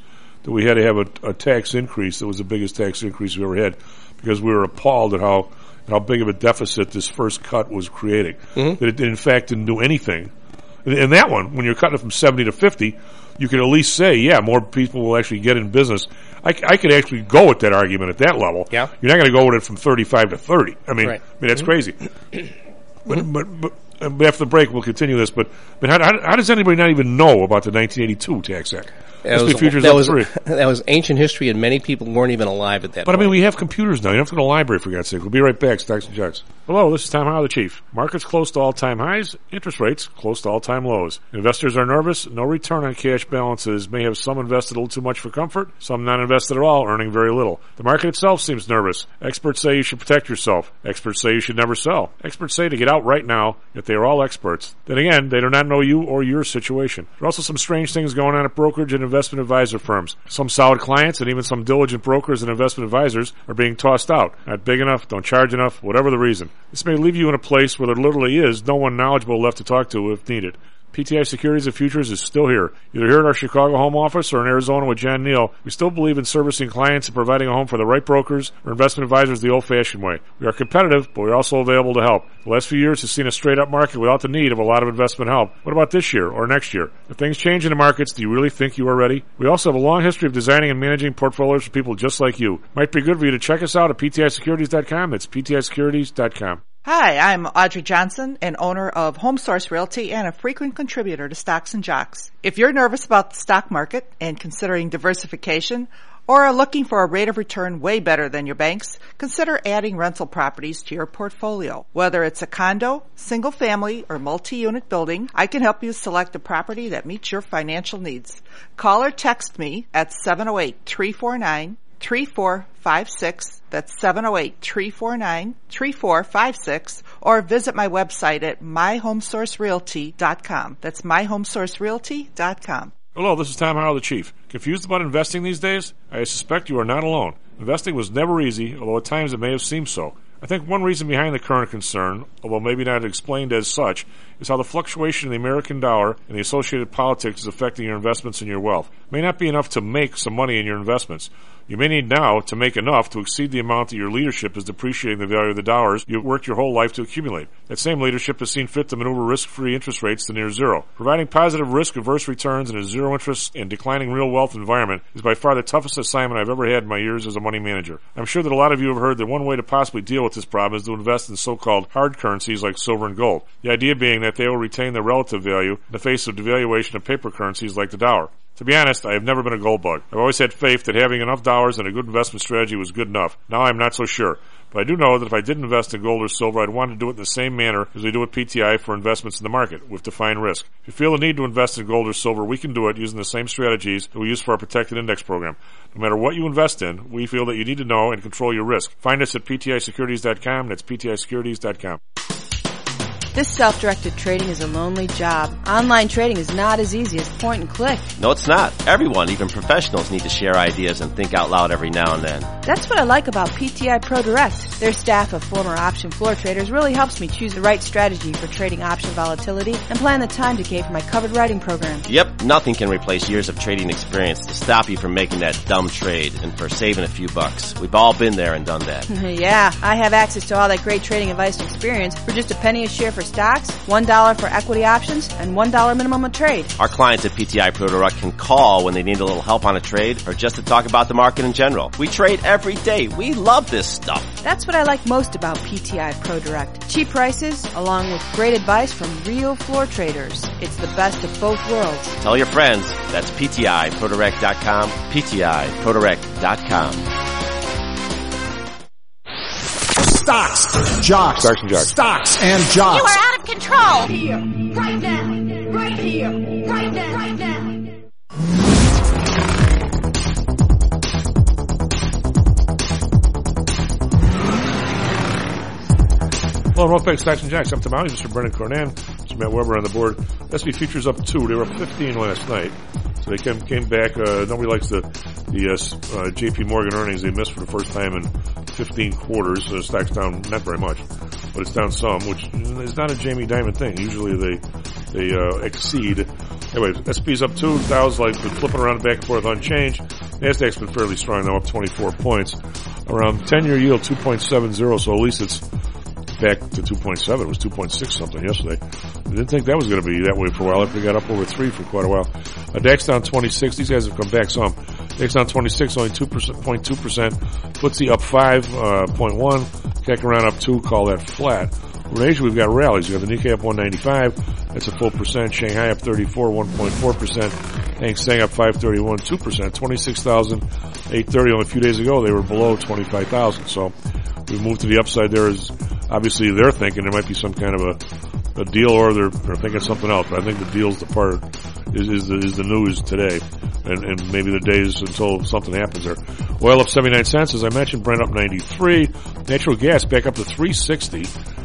that we had to have a tax increase that was the biggest tax increase we ever had because we were appalled at how big of a deficit this first cut was creating. That it, in fact, didn't do anything. And that one, when you're cutting it from 70 to 50, you could at least say, yeah, more people will actually get in business. I could actually go with that argument at that level. Yeah. You're not going to go with it from 35 to 30. I mean, Right. That's crazy. But after the break, we'll continue this. But how does anybody not even know about the 1982 Tax Act? That was ancient history, and many people weren't even alive at that point. But, I mean, we have computers now. You don't have to go to the library, for God's sake. We'll be right back. Stocks and Jocks. Hello, this is Tom Howell, the Chief. Markets close to all-time highs. Interest rates close to all-time lows. Investors are nervous. No return on cash balances. May have some invested a little too much for comfort. Some not invested at all, earning very little. The market itself seems nervous. Experts say you should protect yourself. Experts say you should never sell. Experts say to get out right now, yet they are all experts. Then again, they do not know you or your situation. There are also some strange things going on at brokerage and investment advisor firms. Some solid clients and even some diligent brokers and investment advisors are being tossed out. Not big enough, don't charge enough, whatever the reason. This may leave you in a place where there literally is no one knowledgeable left to talk to if needed. PTI Securities and Futures is still here. Either here at our Chicago home office or in Arizona with John Neal, we still believe in servicing clients and providing a home for the right brokers or investment advisors the old-fashioned way. We are competitive, but we're also available to help. The last few years has seen a straight-up market without the need of a lot of investment help. What about this year or next year? If things change in the markets, do you really think you are ready? We also have a long history of designing and managing portfolios for people just like you. Might be good for you to check us out at PTISecurities.com. That's PTISecurities.com. Hi, I'm Audrey Johnson, an owner of HomeSource Realty and a frequent contributor to Stocks and Jocks. If you're nervous about the stock market and considering diversification or are looking for a rate of return way better than your banks, consider adding rental properties to your portfolio. Whether it's a condo, single family, or multi-unit building, I can help you select a property that meets your financial needs. Call or text me at 708-349-3456. That's 708-349-3456. Or visit my website at myhomesourcerealty.com. That's myhomesourcerealty.com. Hello, this is Tom Howell, the Chief. Confused about investing these days? I suspect you are not alone. Investing was never easy, although at times it may have seemed so. I think one reason behind the current concern, although maybe not explained as such, is how the fluctuation in the American dollar and the associated politics is affecting your investments and your wealth. It may not be enough to make some money in your investments. You may need now to make enough to exceed the amount that your leadership is depreciating the value of the dollars you've worked your whole life to accumulate. That same leadership has seen fit to maneuver risk-free interest rates to near zero. Providing positive risk-averse returns in a zero-interest and declining real wealth environment is by far the toughest assignment I've ever had in my years as a money manager. I'm sure that a lot of you have heard that one way to possibly deal with this problem is to invest in so-called hard currencies like silver and gold. The idea being that they will retain their relative value in the face of devaluation of paper currencies like the dollar. To be honest, I have never been a gold bug. I've always had faith that having enough dollars and a good investment strategy was good enough. Now I'm not so sure. But I do know that if I did invest in gold or silver, I'd want to do it in the same manner as we do with PTI for investments in the market, with defined risk. If you feel the need to invest in gold or silver, we can do it using the same strategies that we use for our protected index program. No matter what you invest in, we feel that you need to know and control your risk. Find us at PTISecurities.com. That's PTISecurities.com. This self-directed trading is a lonely job. Online trading is not as easy as point and click. No, it's not. Everyone, even professionals, need to share ideas and think out loud every now and then. That's what I like about PTI Pro Direct. Their staff of former option floor traders really helps me choose the right strategy for trading option volatility and plan the time decay for my covered writing program. Yep, nothing can replace years of trading experience to stop you from making that dumb trade and for saving a few bucks. We've all been there and done that. Yeah, I have access to all that great trading advice and experience for just a penny a share for stocks, $1 for equity options, and $1 minimum a trade. Our clients at PTI Pro Direct can call when they need a little help on a trade or just to talk about the market in general. We trade every day. We love this stuff. That's what I like most about PTI Pro Direct. Cheap prices, along with great advice from real floor traders. It's the best of both worlds. Tell your friends. That's PTIProDirect.com, PTIProDirect.com. Stocks, jocks, Stocks and jocks. Stocks and jocks. You are out of control. Here, right now, right here, right now, right now. Hello, welcome back to Stocks and Jocks. I'm Tom Howell, Mr. Brendan Cornan, Mr. Matt Weber on the board. SP futures up 2. They were up 15 last night. So they came back. Nobody likes the J.P. Morgan earnings they missed for the first time in 15 quarters. So the stock's down not very much, but it's down some, which is not a Jamie Dimon thing. Usually they exceed. Anyway, SP's up 2. Dow's like been flipping around back and forth unchanged. NASDAQ's been fairly strong now, up 24 points. Around 10-year yield, 2.70, so at least it's back to 2.7. It was 2.6 something yesterday. I didn't think that was going to be that way for a while. After we got up over 3 for quite a while. DAX down 26. These guys have come back some. DAX down 26, only 0.2%. FTSE up 5.1. CAC around up 2. Call that flat. In Asia, we've got rallies. You got the Nikkei up 195. That's a full percent. Shanghai up 34, 1.4%. Hang Seng up 531, 2%. 26,830. Only a few days ago, they were below 25,000. So we moved to the upside there. Is obviously they're thinking there might be some kind of a deal, or they're thinking something else. But I think the deal's the part is the news today, and maybe the days until something happens there. Oil up 79 cents, as I mentioned. Brent up 93. Natural gas back up to 360.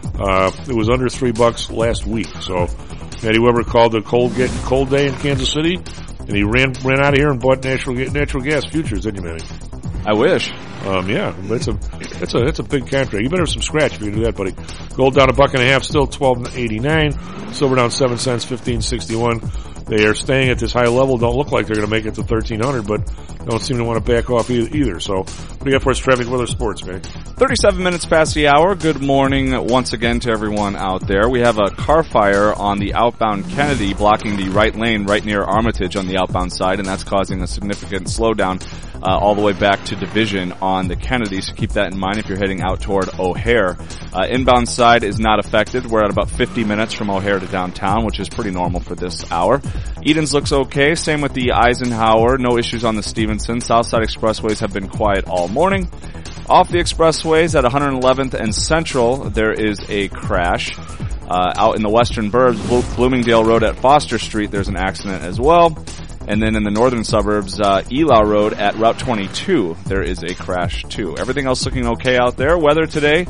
It was under $3 last week. So Matty Weber called a cold day in Kansas City, and he ran out of here and bought natural gas futures, didn't you, Matty? I wish. Yeah, that's a big contract. You better have some scratch if you can do that, buddy. Gold down $1.50, still $12.89. Silver down 7 cents, $15.61. They are staying at this high level. Don't look like they're going to make it to 1,300, but don't seem to want to back off either. So, what do you got for us, traffic, weather, sports, man? 37 minutes past the hour. Good morning once again to everyone out there. We have a car fire on the outbound Kennedy blocking the right lane right near Armitage on the outbound side, and that's causing a significant slowdown all the way back to Division on the Kennedy, so keep that in mind if you're heading out toward O'Hare. Inbound side is not affected. We're at about 50 minutes from O'Hare to downtown, which is pretty normal for this hour. Edens looks okay. Same with the Eisenhower. No issues on the Stevenson. Southside expressways have been quiet all morning. Off the expressways at 111th and Central, there is a crash. Out in the western burbs, Bloomingdale Road at Foster Street, there's an accident as well. And then in the northern suburbs, Elau Road at Route 22, there is a crash too. Everything else looking okay out there. Weather today,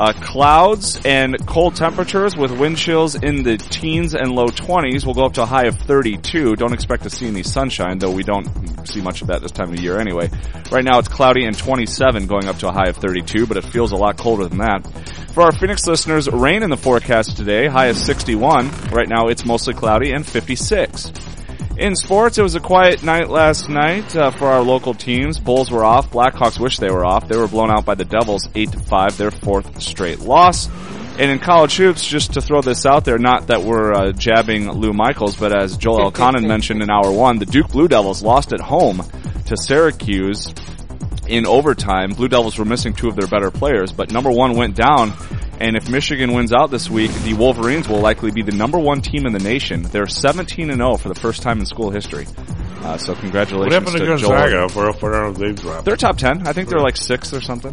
clouds and cold temperatures with wind chills in the teens and low 20s. We'll go up to a high of 32. Don't expect to see any sunshine, though we don't see much of that this time of year anyway. Right now it's cloudy and 27, going up to a high of 32, but it feels a lot colder than that. For our Phoenix listeners, rain in the forecast today, high of 61. Right now it's mostly cloudy and 56. In sports, it was a quiet night last night for our local teams. Bulls were off. Blackhawks wish they were off. They were blown out by the Devils 8-5, their 4th straight loss. And in college hoops, just to throw this out there, not that we're jabbing Lou Michaels, but as Joel Elconin mentioned in hour 1, the Duke Blue Devils lost at home to Syracuse in overtime. Blue Devils were missing 2 of their better players, but number 1 went down. And if Michigan wins out this week, the Wolverines will likely be the number 1 team in the nation. They're 17-0 for the first time in school history. So congratulations to Joel. What happened to Gonzaga? They've dropped. They're top 10. I think they're like 6th or something.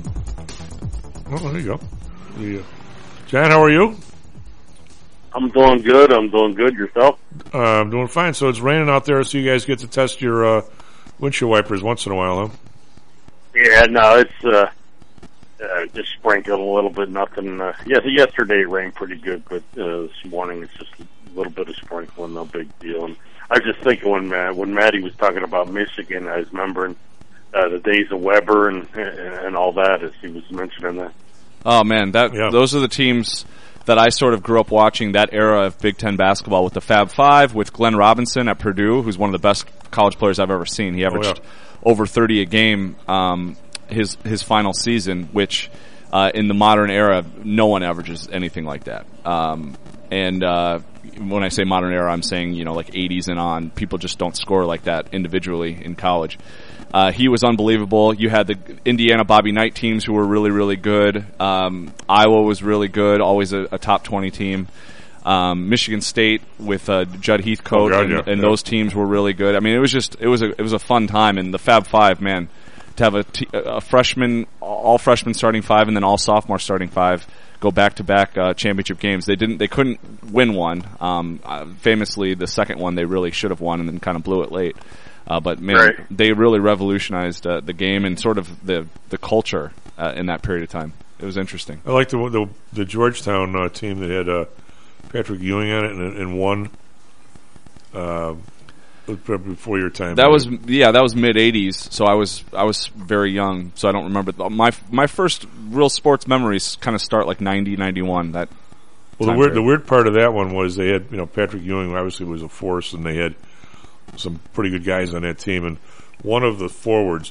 Oh, there you go. John, how are you? I'm doing good. Yourself? I'm doing fine. So it's raining out there, so you guys get to test your windshield wipers once in a while, huh? Yeah, no, it's just sprinkled a little bit. Nothing. Yesterday it rained pretty good, but this morning it's just a little bit of sprinkling, no big deal. And I was just thinking when Matty was talking about Michigan, I was remembering the days of Weber and all that as he was mentioning that. Oh man, those are the teams that I sort of grew up watching, that era of Big Ten basketball with the Fab Five, with Glenn Robinson at Purdue, who's one of the best college players I've ever seen. He averaged over 30 a game his final season, which in the modern era, no one averages anything like that. And when I say modern era, I'm saying, like 80s and on. People just don't score like that individually in college. He was unbelievable. You had the Indiana Bobby Knight teams who were really, really good. Iowa was really good, always a top 20 team. Michigan State with Judd Heathcote and those teams were really good. I mean, it was a fun time. And the Fab Five, man, to have a freshman, all freshman starting 5 and then all sophomore starting 5 go back-to-back championship games. They couldn't win one. Famously, the second one they really should have won and then kind of blew it late. But man, they really revolutionized the game and sort of the culture in that period of time. It was interesting. I like the Georgetown team that had Patrick Ewing on it and won before your time. That was mid '80s. So I was very young, so I don't remember. My first real sports memories kind of start like 90, 91. That. Well, the weird part of that one was they had Patrick Ewing obviously was a force, and they had some pretty good guys on that team. And one of the forwards.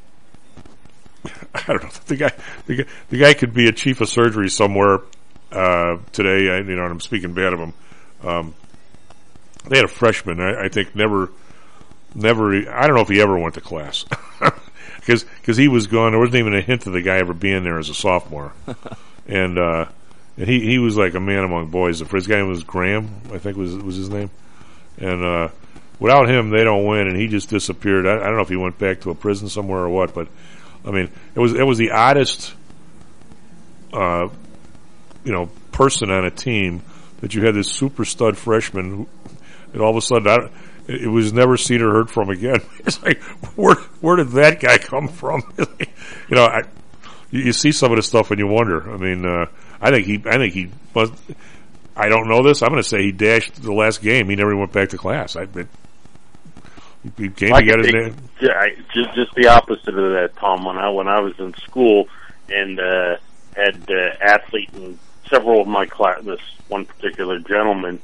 I don't know. The guy could be a chief of surgery somewhere today. I'm speaking bad of him. They had a freshman. I think never. I don't know if he ever went to class because he was gone. There wasn't even a hint of the guy ever being there as a sophomore, and he was like a man among boys. The first guy was Graham, I think was his name, and without him they don't win. And he just disappeared. I don't know if he went back to a prison somewhere or what, but I mean it was the oddest person on a team that you had this super stud freshman and all of a sudden it was never seen or heard from again. It's like, where did that guy come from? You see some of this stuff and you wonder. I mean, I think he must. I don't know this. I'm going to say he dashed the last game. He never went back to class. He came to get his name. Yeah, just the opposite of that, Tom. When I was in school and had athlete in several of my classes, this one particular gentleman.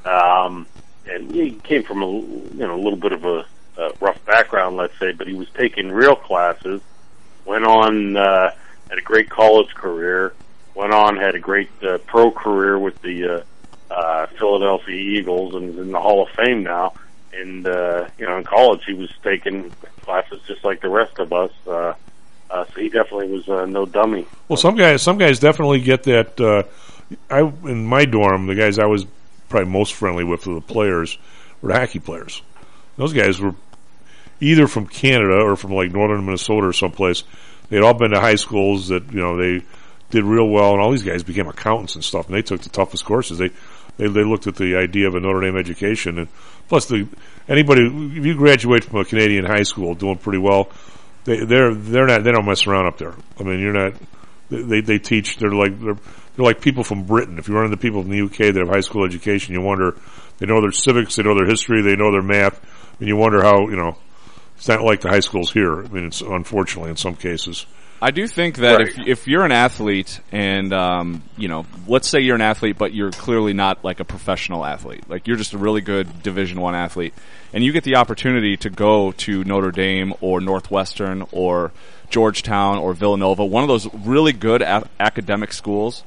And he came from a little bit of a rough background, let's say, but he was taking real classes, went on, had a great college career, went on, had a great pro career with the Philadelphia Eagles, and is in the Hall of Fame now. And, in college he was taking classes just like the rest of us, so he definitely was no dummy. Well, some guys definitely get that. In my dorm, the guys I was probably most friendly with the players were the hockey players. Those guys were either from Canada or from like northern Minnesota or someplace. They'd all been to high schools that they did real well, and all these guys became accountants and stuff. And they took the toughest courses. They looked at the idea of a Notre Dame education, and plus if you graduate from a Canadian high school doing pretty well, they don't mess around up there. I mean, you're not. They teach. They're like people from Britain. If you run into people from the UK that have high school education, you wonder, they know their civics, they know their history, they know their math, and you wonder how, it's not like the high schools here. I mean, it's unfortunately in some cases. I do think that if you're an athlete and, let's say you're an athlete, but you're clearly not like a professional athlete. Like you're just a really good Division I athlete, and you get the opportunity to go to Notre Dame or Northwestern or Georgetown or Villanova, one of those really good academic schools.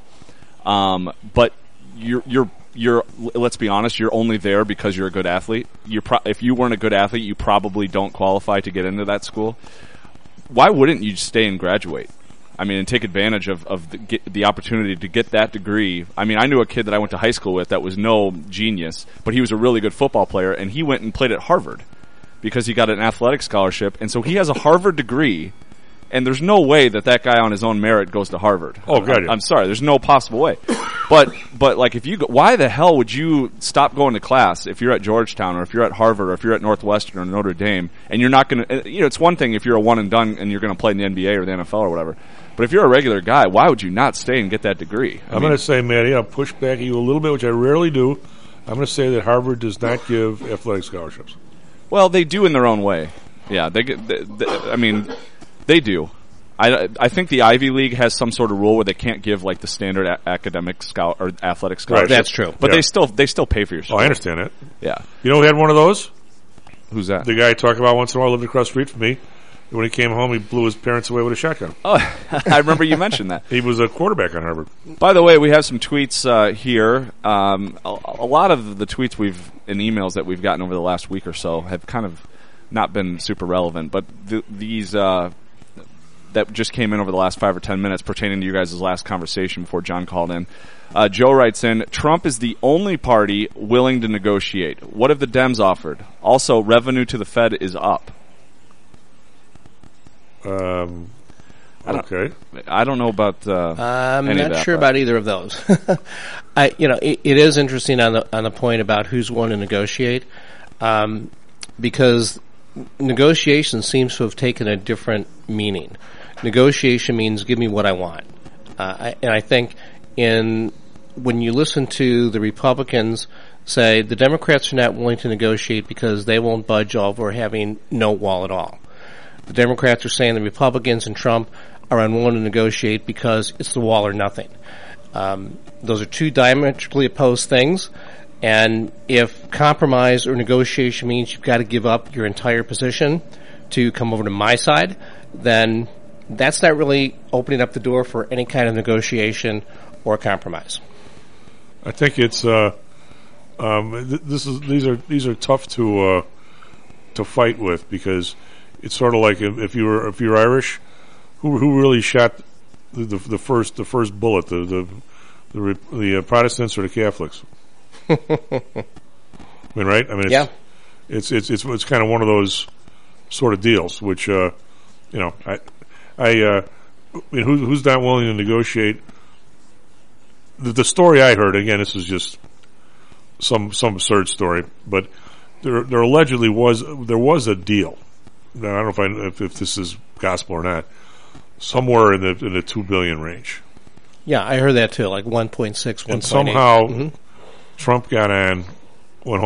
But you're let's be honest, you're only there because you're a good athlete. If you weren't a good athlete, you probably don't qualify to get into that school. Why wouldn't you stay and graduate? I mean, and take advantage of the opportunity to get that degree. I mean, I knew a kid that I went to high school with that was no genius, but he was a really good football player, and he went and played at Harvard because he got an athletic scholarship, and so he has a Harvard degree. And there's no way that guy on his own merit goes to Harvard. Oh, God. I'm sorry. There's no possible way. But like if you go, why the hell would you stop going to class if you're at Georgetown or if you're at Harvard or if you're at Northwestern or Notre Dame and you're not going to, it's one thing if you're a one and done and you're going to play in the NBA or the NFL or whatever. But if you're a regular guy, why would you not stay and get that degree? I'm going to say, Matty, I'll push back at you a little bit, which I rarely do. I'm going to say that Harvard does not give athletic scholarships. Well, they do in their own way. Yeah, they do. I think the Ivy League has some sort of rule where they can't give like the standard academic or athletic scholarship. Right, that's true. But they still pay for your school. Oh, I understand that. Yeah. You know who had one of those? Who's that? The guy I talk about once in a while lived across the street from me. When he came home, he blew his parents away with a shotgun. Oh, I remember you mentioned that. He was a quarterback on Harvard. By the way, we have some tweets here. A lot of the tweets and emails that we've gotten over the last week or so have kind of not been super relevant, but these that just came in over the last 5 or 10 minutes pertaining to you guys' last conversation before John called in. Joe writes in, Trump is the only party willing to negotiate. What have the Dems offered? Also, revenue to the Fed is up. Okay. I don't know about I'm any not of that, sure about either of those. It is interesting on the point about who's willing to negotiate, because negotiation seems to have taken a different meaning. Negotiation means give me what I want. And I think when you listen to the Republicans say the Democrats are not willing to negotiate because they won't budge over having no wall at all. The Democrats are saying the Republicans and Trump are unwilling to negotiate because it's the wall or nothing. Those are two diametrically opposed things. And if compromise or negotiation means you've got to give up your entire position, to come over to my side, then that's not really opening up the door for any kind of negotiation or compromise. I think it's these are tough to fight with, because it's sort of like if you're Irish, who really shot the first bullet, the Protestants or the Catholics? I mean, right? I mean, it's kind of one of those sort of deals, which I mean, who's not willing to negotiate? The story I heard, again, this is just some absurd story, but there allegedly was a deal. Now, I don't know if this is gospel or not. Somewhere in the $2 billion range. Yeah, I heard that too, like 1.6, 1.8. And somehow Trump got on, went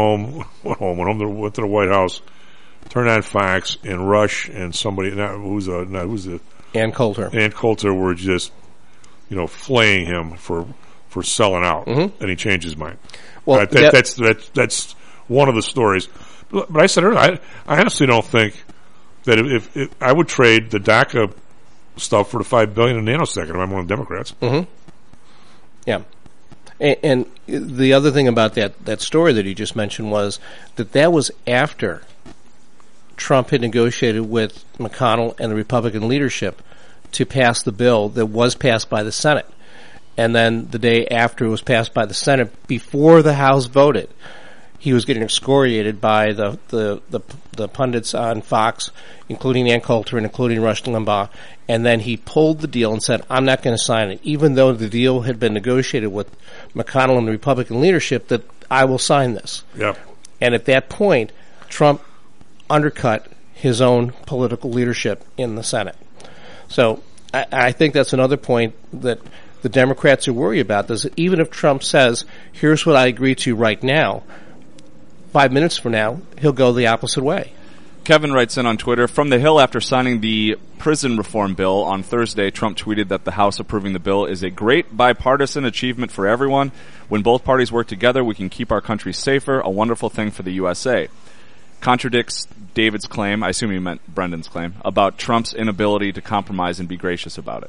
to the White House, turned on Fox, and Rush and somebody, who's the Ann Coulter. Ann Coulter were just, flaying him for selling out, and he changed his mind. Well, that's one of the stories. But I said earlier, I honestly don't think that if I would trade the DACA stuff for the $5 billion in a nanosecond if I'm one of the Democrats. Mm-hmm. Yeah. And the other thing about that story that you just mentioned was that was after Trump had negotiated with McConnell and the Republican leadership to pass the bill that was passed by the Senate. And then the day after it was passed by the Senate, before the House voted, he was getting excoriated by the pundits on Fox, including Ann Coulter and including Rush Limbaugh. And then he pulled the deal and said, I'm not going to sign it, even though the deal had been negotiated with McConnell and the Republican leadership, that I will sign this. Yep. And at that point, Trump undercut his own political leadership in the Senate. So I think that's another point that the Democrats are worried about, is that even if Trump says, here's what I agree to right now, 5 minutes from now, he'll go the opposite way. Kevin writes in on Twitter, from the Hill, after signing the prison reform bill on Thursday, Trump tweeted that the House approving the bill is a great bipartisan achievement for everyone. When both parties work together, we can keep our country safer, a wonderful thing for the USA. Contradicts David's claim, I assume he meant Brendan's claim, about Trump's inability to compromise and be gracious about it.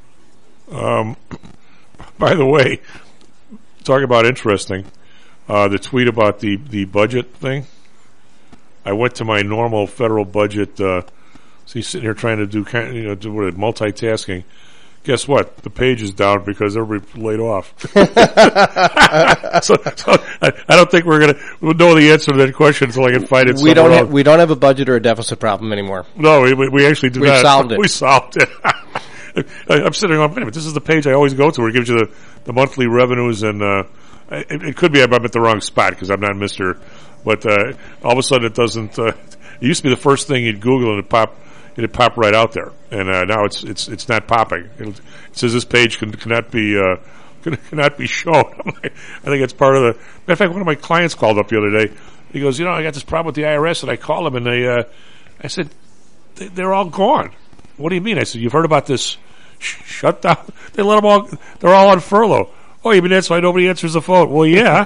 By the way, talk about interesting, the tweet about the budget thing. I went to my normal federal budget, see, sitting here trying to do multitasking. Guess what? The page is down because everybody laid off. so I don't think we'll know the answer to that question until I can find it. We don't have a budget or a deficit problem anymore. No, we actually do not. We solved it. We solved it. I'm sitting on, wait a minute, this is the page I always go to where it gives you the monthly revenues, and it could be I'm at the wrong spot because I'm not Mr. But all of a sudden it doesn't. It used to be the first thing you'd Google and it'd pop right out there, and now it's not popping. It says this page cannot be shown. I think it's part of the. Matter of fact, one of my clients called up the other day. He goes, I got this problem with the IRS, and I called them, and I said, they're all gone. What do you mean? I said, you've heard about this shutdown? They let them all. They're all on furlough. Oh, you mean that's why nobody answers the phone? Well, yeah.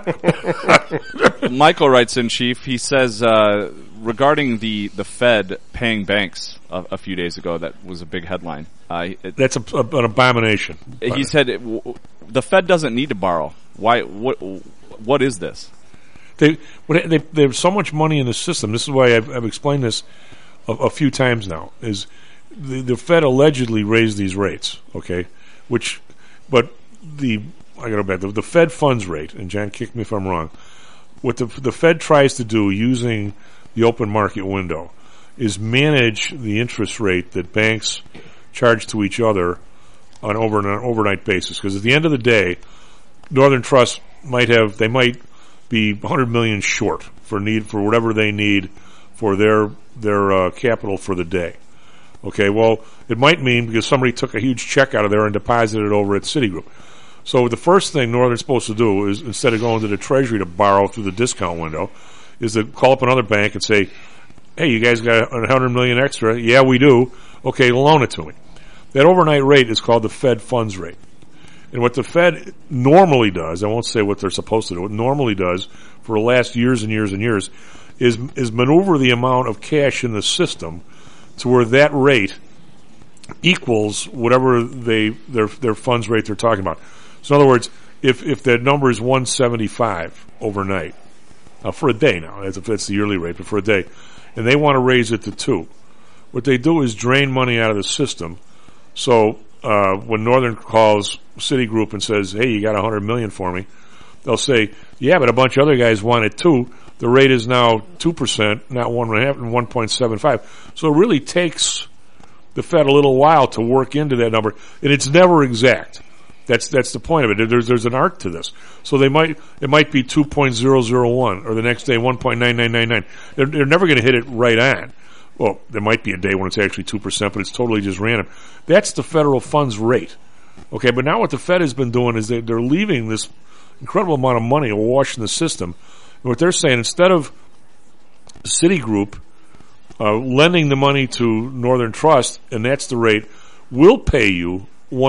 Michael writes in, Chief. He says regarding the Fed paying banks a few days ago, that was a big headline. That's an abomination. He said the Fed doesn't need to borrow. Why? What is this? They have so much money in the system. This is why I've explained this a few times now. Is the Fed allegedly raised these rates? Okay, but I got to bet the Fed funds rate, and John, kick me if I'm wrong. What the Fed tries to do using the open market window is manage the interest rate that banks charge to each other on an overnight basis. Because at the end of the day, Northern Trust might be $100 million short for whatever they need for their capital for the day. Okay, well, it might mean because somebody took a huge check out of there and deposited it over at Citigroup. So the first thing Northern's supposed to do is, instead of going to the Treasury to borrow through the discount window, is to call up another bank and say, hey, you guys got $100 million extra? Yeah, we do. Okay, loan it to me. That overnight rate is called the Fed funds rate. And what the Fed normally does, I won't say what they're supposed to do, what it normally does for the last years and years and years is maneuver the amount of cash in the system to where that rate equals whatever their funds rate they're talking about. So in other words, if that number is 175 overnight, for a day now, that's the yearly rate, but for a day, and they want to raise it to 2, what they do is drain money out of the system. So when Northern calls Citigroup and says, hey, you got $100 million for me, they'll say, yeah, but a bunch of other guys want it too. The rate is now 2%, not 1.5 and 1.75. So it really takes the Fed a little while to work into that number, and it's never exact. That's the point of it. There's an art to this. So it might be 2.001, or the next day 1.9999. They're never going to hit it right on. Well, there might be a day when it's actually 2%, but it's totally just random. That's the federal funds rate. Okay, but now what the Fed has been doing is they're leaving this incredible amount of money awash in the system. And what they're saying, instead of Citigroup lending the money to Northern Trust, and that's the rate, we'll pay you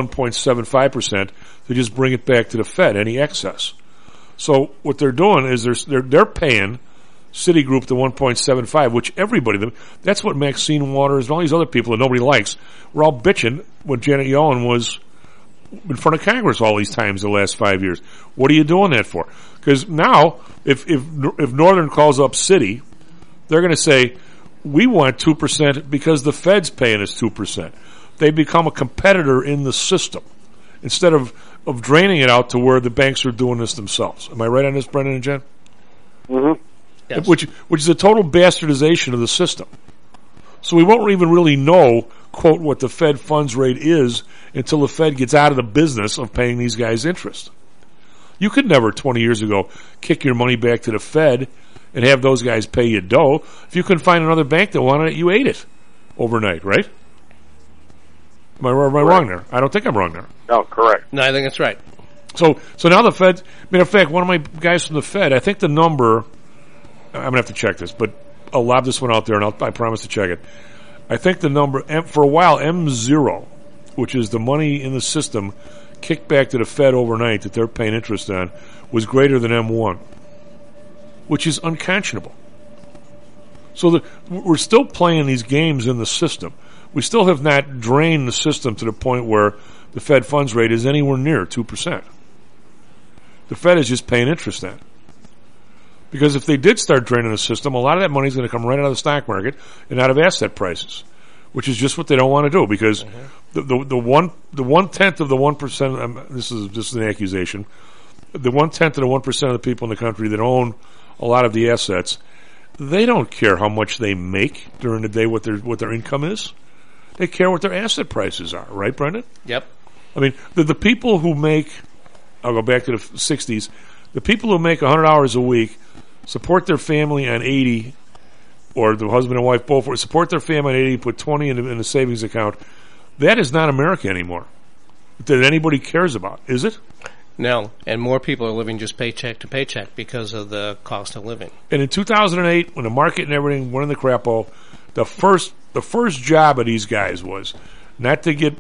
1.75% to just bring it back to the Fed, any excess. So what they're doing is they're paying Citigroup the 1.75, which everybody, that's what Maxine Waters and all these other people that nobody likes, were all bitching when Janet Yellen was in front of Congress all these times the last 5 years. What are you doing that for? Because now, if Northern calls up Citi, they're going to say, we want 2% because the Fed's paying us 2%. They become a competitor in the system instead of draining it out to where the banks are doing this themselves. Am I right on this, Brendan and Jen? Mm-hmm. Yes. Which is a total bastardization of the system. So we won't even really know, quote, what the Fed funds rate is until the Fed gets out of the business of paying these guys interest. You could never, 20 years ago, kick your money back to the Fed and have those guys pay you dough. If you couldn't find another bank that wanted it, you ate it overnight, right? Am I wrong there? I don't think I'm wrong there. No, correct. No, I think that's right. So now the Fed, matter of fact, one of my guys from the Fed, I think the number, I'm going to have to check this, but I'll lob this one out there and I promise to check it. I think the number, for a while, M0, which is the money in the system kicked back to the Fed overnight that they're paying interest on, was greater than M1, which is unconscionable. So we're still playing these games in the system. We still have not drained the system to the point where the Fed funds rate is anywhere near 2%. The Fed is just paying interest on it. Because if they did start draining the system, a lot of that money is going to come right out of the stock market and out of asset prices, which is just what they don't want to do. Because the 1/10 of the 1%, this is just an accusation, the 1/10 of the 1% of the people in the country that own a lot of the assets, they don't care how much they make during the day, what their income is. They care what their asset prices are, right, Brendan? Yep. I mean, the people who make, I'll go back to the 60s, the people who make $100 a week, support their family on 80, or the husband and wife both support their family on 80, put 20 in the savings account. That is not America anymore that anybody cares about, is it? No, and more people are living just paycheck to paycheck because of the cost of living. And in 2008, when the market and everything went in the crapo, the first job of these guys was not to get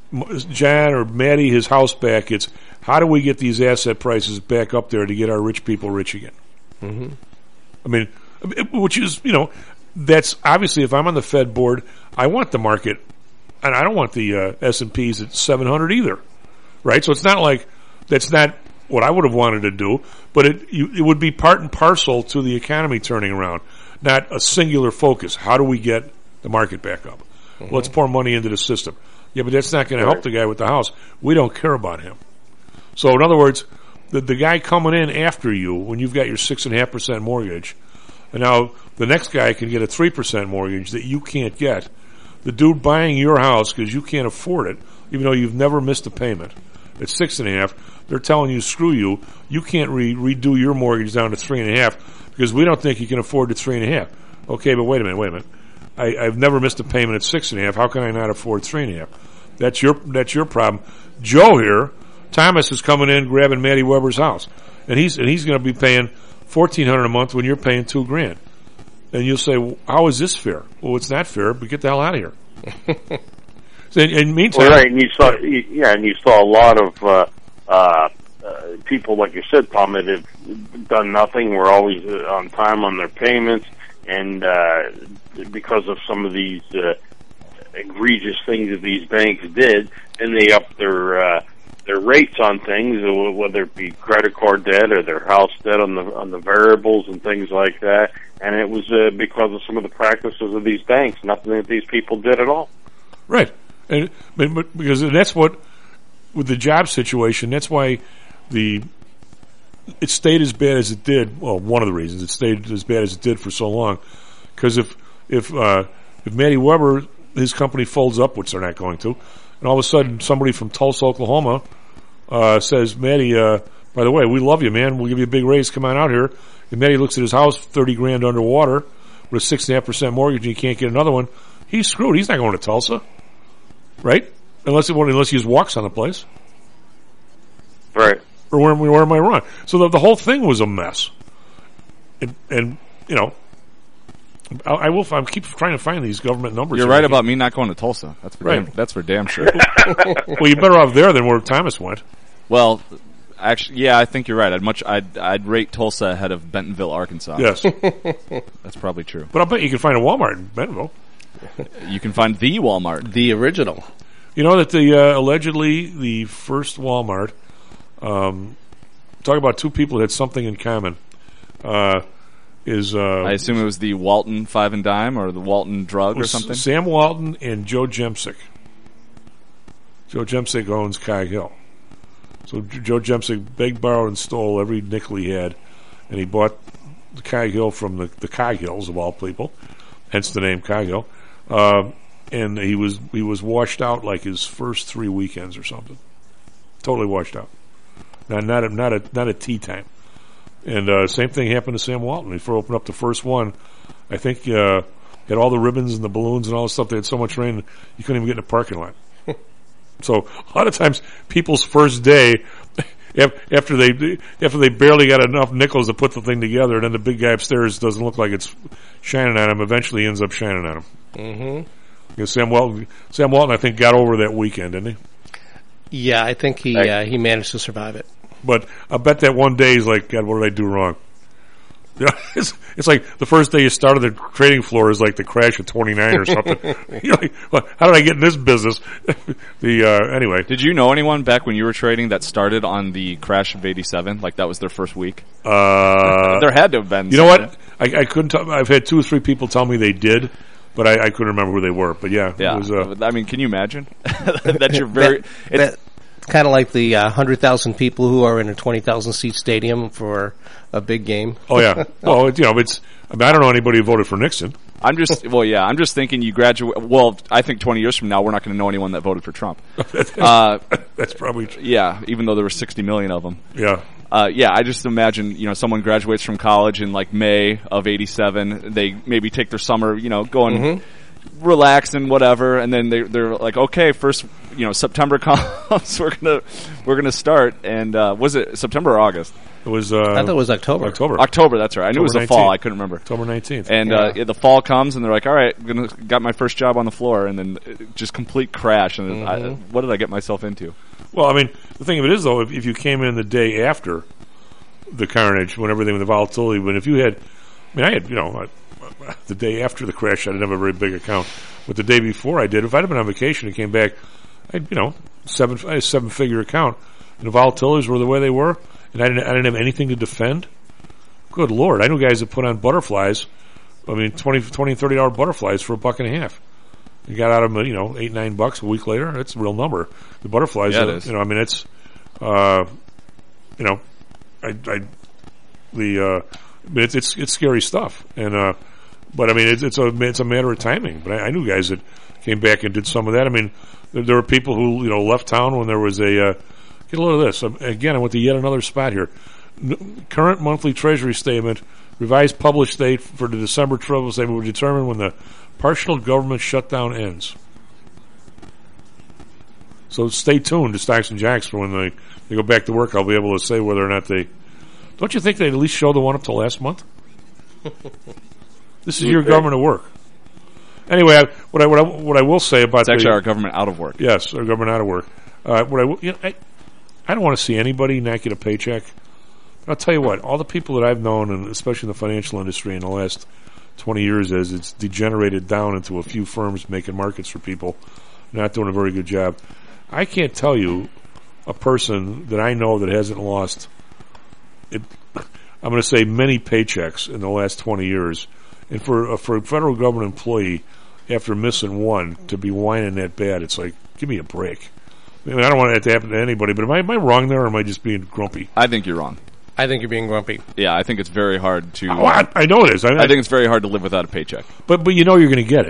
John or Maddie his house back. It's how do we get these asset prices back up there to get our rich people rich again? Mm-hmm. I mean, which is, that's obviously, if I'm on the Fed board, I want the market, and I don't want the S&Ps at 700 either, right? So it's not like that's not what I would have wanted to do, but it would be part and parcel to the economy turning around, not a singular focus. How do we get the market back up? Mm-hmm. Let's pour money into the system. Yeah, but that's not going to help the guy with the house. We don't care about him. So in other words, the guy coming in after you when you've got your 6.5% mortgage, and now the next guy can get a 3% mortgage that you can't get. The dude buying your house because you can't afford it, even though you've never missed a payment, at 6.5%, they're telling you, screw you, you can't redo your mortgage down to 3.5% because we don't think you can afford the 3.5%. Okay, but wait a minute. I've never missed a payment at 6.5%. How can I not afford 3.5%? That's your problem. Joe here, Thomas is coming in grabbing Maddie Weber's house, and he's going to be paying $1,400 a month when you're paying $2,000. And you'll say, well, how is this fair? Well, it's not fair, but get the hell out of here. So in meantime, well, right, and you saw a lot of people, like you said, Tom, that have done nothing. We're always on time on their payments. and because of some of these egregious things that these banks did, and they upped their rates on things, whether it be credit card debt or their house debt on the variables and things like that. And it was because of some of the practices of these banks, nothing that these people did at all. Right, but because that's what with the job situation. That's why it stayed as bad as it did. Well, one of the reasons it stayed as bad as it did for so long, because if Matty Weber, his company folds up, which they're not going to, and all of a sudden somebody from Tulsa, Oklahoma, says, Matty, by the way, we love you, man. We'll give you a big raise. Come on out here. And Matty looks at his house, $30,000 underwater, with a 6.5% mortgage, and he can't get another one. He's screwed. He's not going to Tulsa, right? Unless he just walks on the place, right? Or where am I wrong? So the whole thing was a mess, and you know, I keep trying to find these government numbers. You're right about me not going to Tulsa. That's for damn sure. Well, you're better off there than where Thomas went. Well, actually, yeah, I think you're right. I'd rate Tulsa ahead of Bentonville, Arkansas. Yes, that's probably true. But I bet you can find a Walmart in Bentonville. You can find the Walmart, the original. You know that allegedly the first Walmart. Talk about two people that had something in common. I assume it was the Walton Five and Dime or the Walton Drug or something. Sam Walton and Joe Jemsick. Joe Jemsick owns Cog Hill. So Joe Jemsick begged, borrowed, and stole every nickel he had, and he bought the Cog Hill from the Cog Hills of all people, hence the name Cog Hill. And he was washed out like his first 3 weekends or something. Totally washed out. Not a tea time. And same thing happened to Sam Walton. Before opened up the first one, I think had all the ribbons and the balloons and all the stuff. They had so much rain you couldn't even get in the parking lot. So a lot of times people's first day, after they barely got enough nickels to put the thing together, and then the big guy upstairs doesn't look like it's shining on him. Eventually, ends up shining on him. Mm-hmm. Because Sam Walton, I think, got over that weekend, didn't he? Yeah, I think he managed to survive it. But I bet that one day he's like, God, what did I do wrong? You know, it's like the first day you started the trading floor is like the crash of 29 or something. You're like, well, how did I get in this business? Anyway. Did you know anyone back when you were trading that started on the crash of 87? Like that was their first week? There had to have been. You know what? I couldn't tell. I've had 2 or 3 people tell me they did. But I couldn't remember who they were. But yeah. It was, I mean, can you imagine? That you're very... It's kind of like the 100,000 people who are in a 20,000 seat stadium for a big game. Oh yeah. Well, I don't know anybody who voted for Nixon. I'm just thinking you graduate. Well, I think 20 years from now we're not going to know anyone that voted for Trump. That's probably true. Yeah, even though there were 60 million of them. Yeah. I just imagine, someone graduates from college in like May of 87. They maybe take their summer, going relax and whatever, and then they're like, okay, first, September comes, we're gonna start. And was it September or August? It was. I thought it was October. October. That's right. I knew it was the fall. I couldn't remember. October 19th. And the fall comes, and they're like, all right, got my first job on the floor, and then just complete crash. And what did I get myself into? Well, I mean, the thing of it is, though, if you came in the day after the carnage, when everything with the volatility, when if you had, I had, the day after the crash, I didn't have a very big account, but the day before I did, if I'd have been on vacation and came back, I had a 7-figure account, and the volatilities were the way they were, and I didn't have anything to defend. Good Lord, I knew guys that put on butterflies, $20 and $30 butterflies for $1.50. You got out of them, $8-9 a week later. That's a real number. The butterflies, yeah, it is. It's scary stuff. And but I mean, it's a matter of timing. But I knew guys that came back and did some of that. I mean, there were people who left town when there was a. Get a load of this. Again, I went to yet another spot here. Current monthly Treasury statement, revised published date for the December Treasury statement will determine when the partial government shutdown ends. So stay tuned to Stocks and Jacks for when they go back to work. I'll be able to say whether or not they. Don't you think they'd at least show the one up to last month? This is your government at work. Anyway, what I will say about it's actually our government out of work. Yes, our government out of work. I don't want to see anybody not get a paycheck. But I'll tell you what, all the people that I've known, and especially in the financial industry in the last 20 years as it's degenerated down into a few firms making markets for people, not doing a very good job. I can't tell you a person that I know that hasn't lost it. I'm going to say many paychecks in the last 20 years. And for a federal government employee, after missing one, to be whining that bad, it's like, give me a break. I mean, I don't want that to happen to anybody, but am I wrong there, or am I just being grumpy? I think you're wrong. I think you're being grumpy. Yeah, I think it's very hard to... I know it is. I think it's very hard to live without a paycheck. But you know you're going to get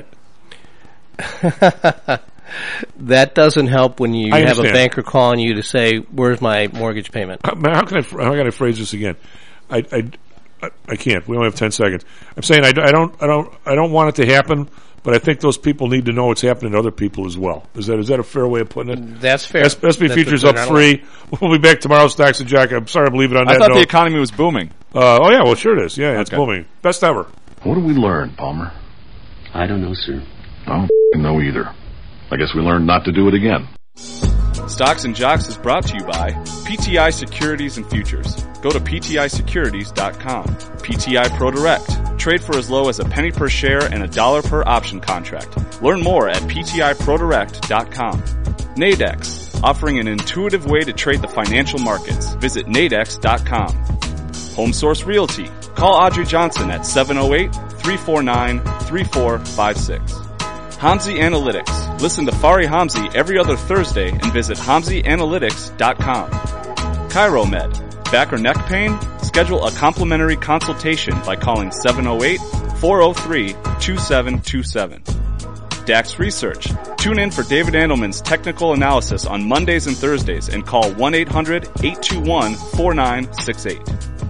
it. That doesn't help when you have a understand. banker calling you to say, where's my mortgage payment? How can I phrase this again? I can't. We only have 10 seconds. I'm saying I don't want it to happen, but I think those people need to know it's happening to other people as well. Is that a fair way of putting it? That's fair. SP Futures up 3. We'll be back tomorrow. Stocks and Jack. I'm sorry to leave it on that note. I thought the economy was booming. Oh yeah, well sure it is. Yeah, it's booming. Best ever. What did we learn, Palmer? I don't know, sir. I don't know either. I guess we learned not to do it again. Stocks and Jocks is brought to you by PTI Securities and Futures. Go to PTIsecurities.com. PTI ProDirect. Trade for as low as a penny per share and $1 per option contract. Learn more at PTIProDirect.com. Nadex. Offering an intuitive way to trade the financial markets. Visit Nadex.com. HomeSource Realty. Call Audrey Johnson at 708-349-3456. Hamzy Analytics. Listen to Fari Hamzy every other Thursday and visit HamzyAnalytics.com. ChiroMed. Back or neck pain? Schedule a complimentary consultation by calling 708-403-2727. DAX Research. Tune in for David Andelman's technical analysis on Mondays and Thursdays and call 1-800-821-4968.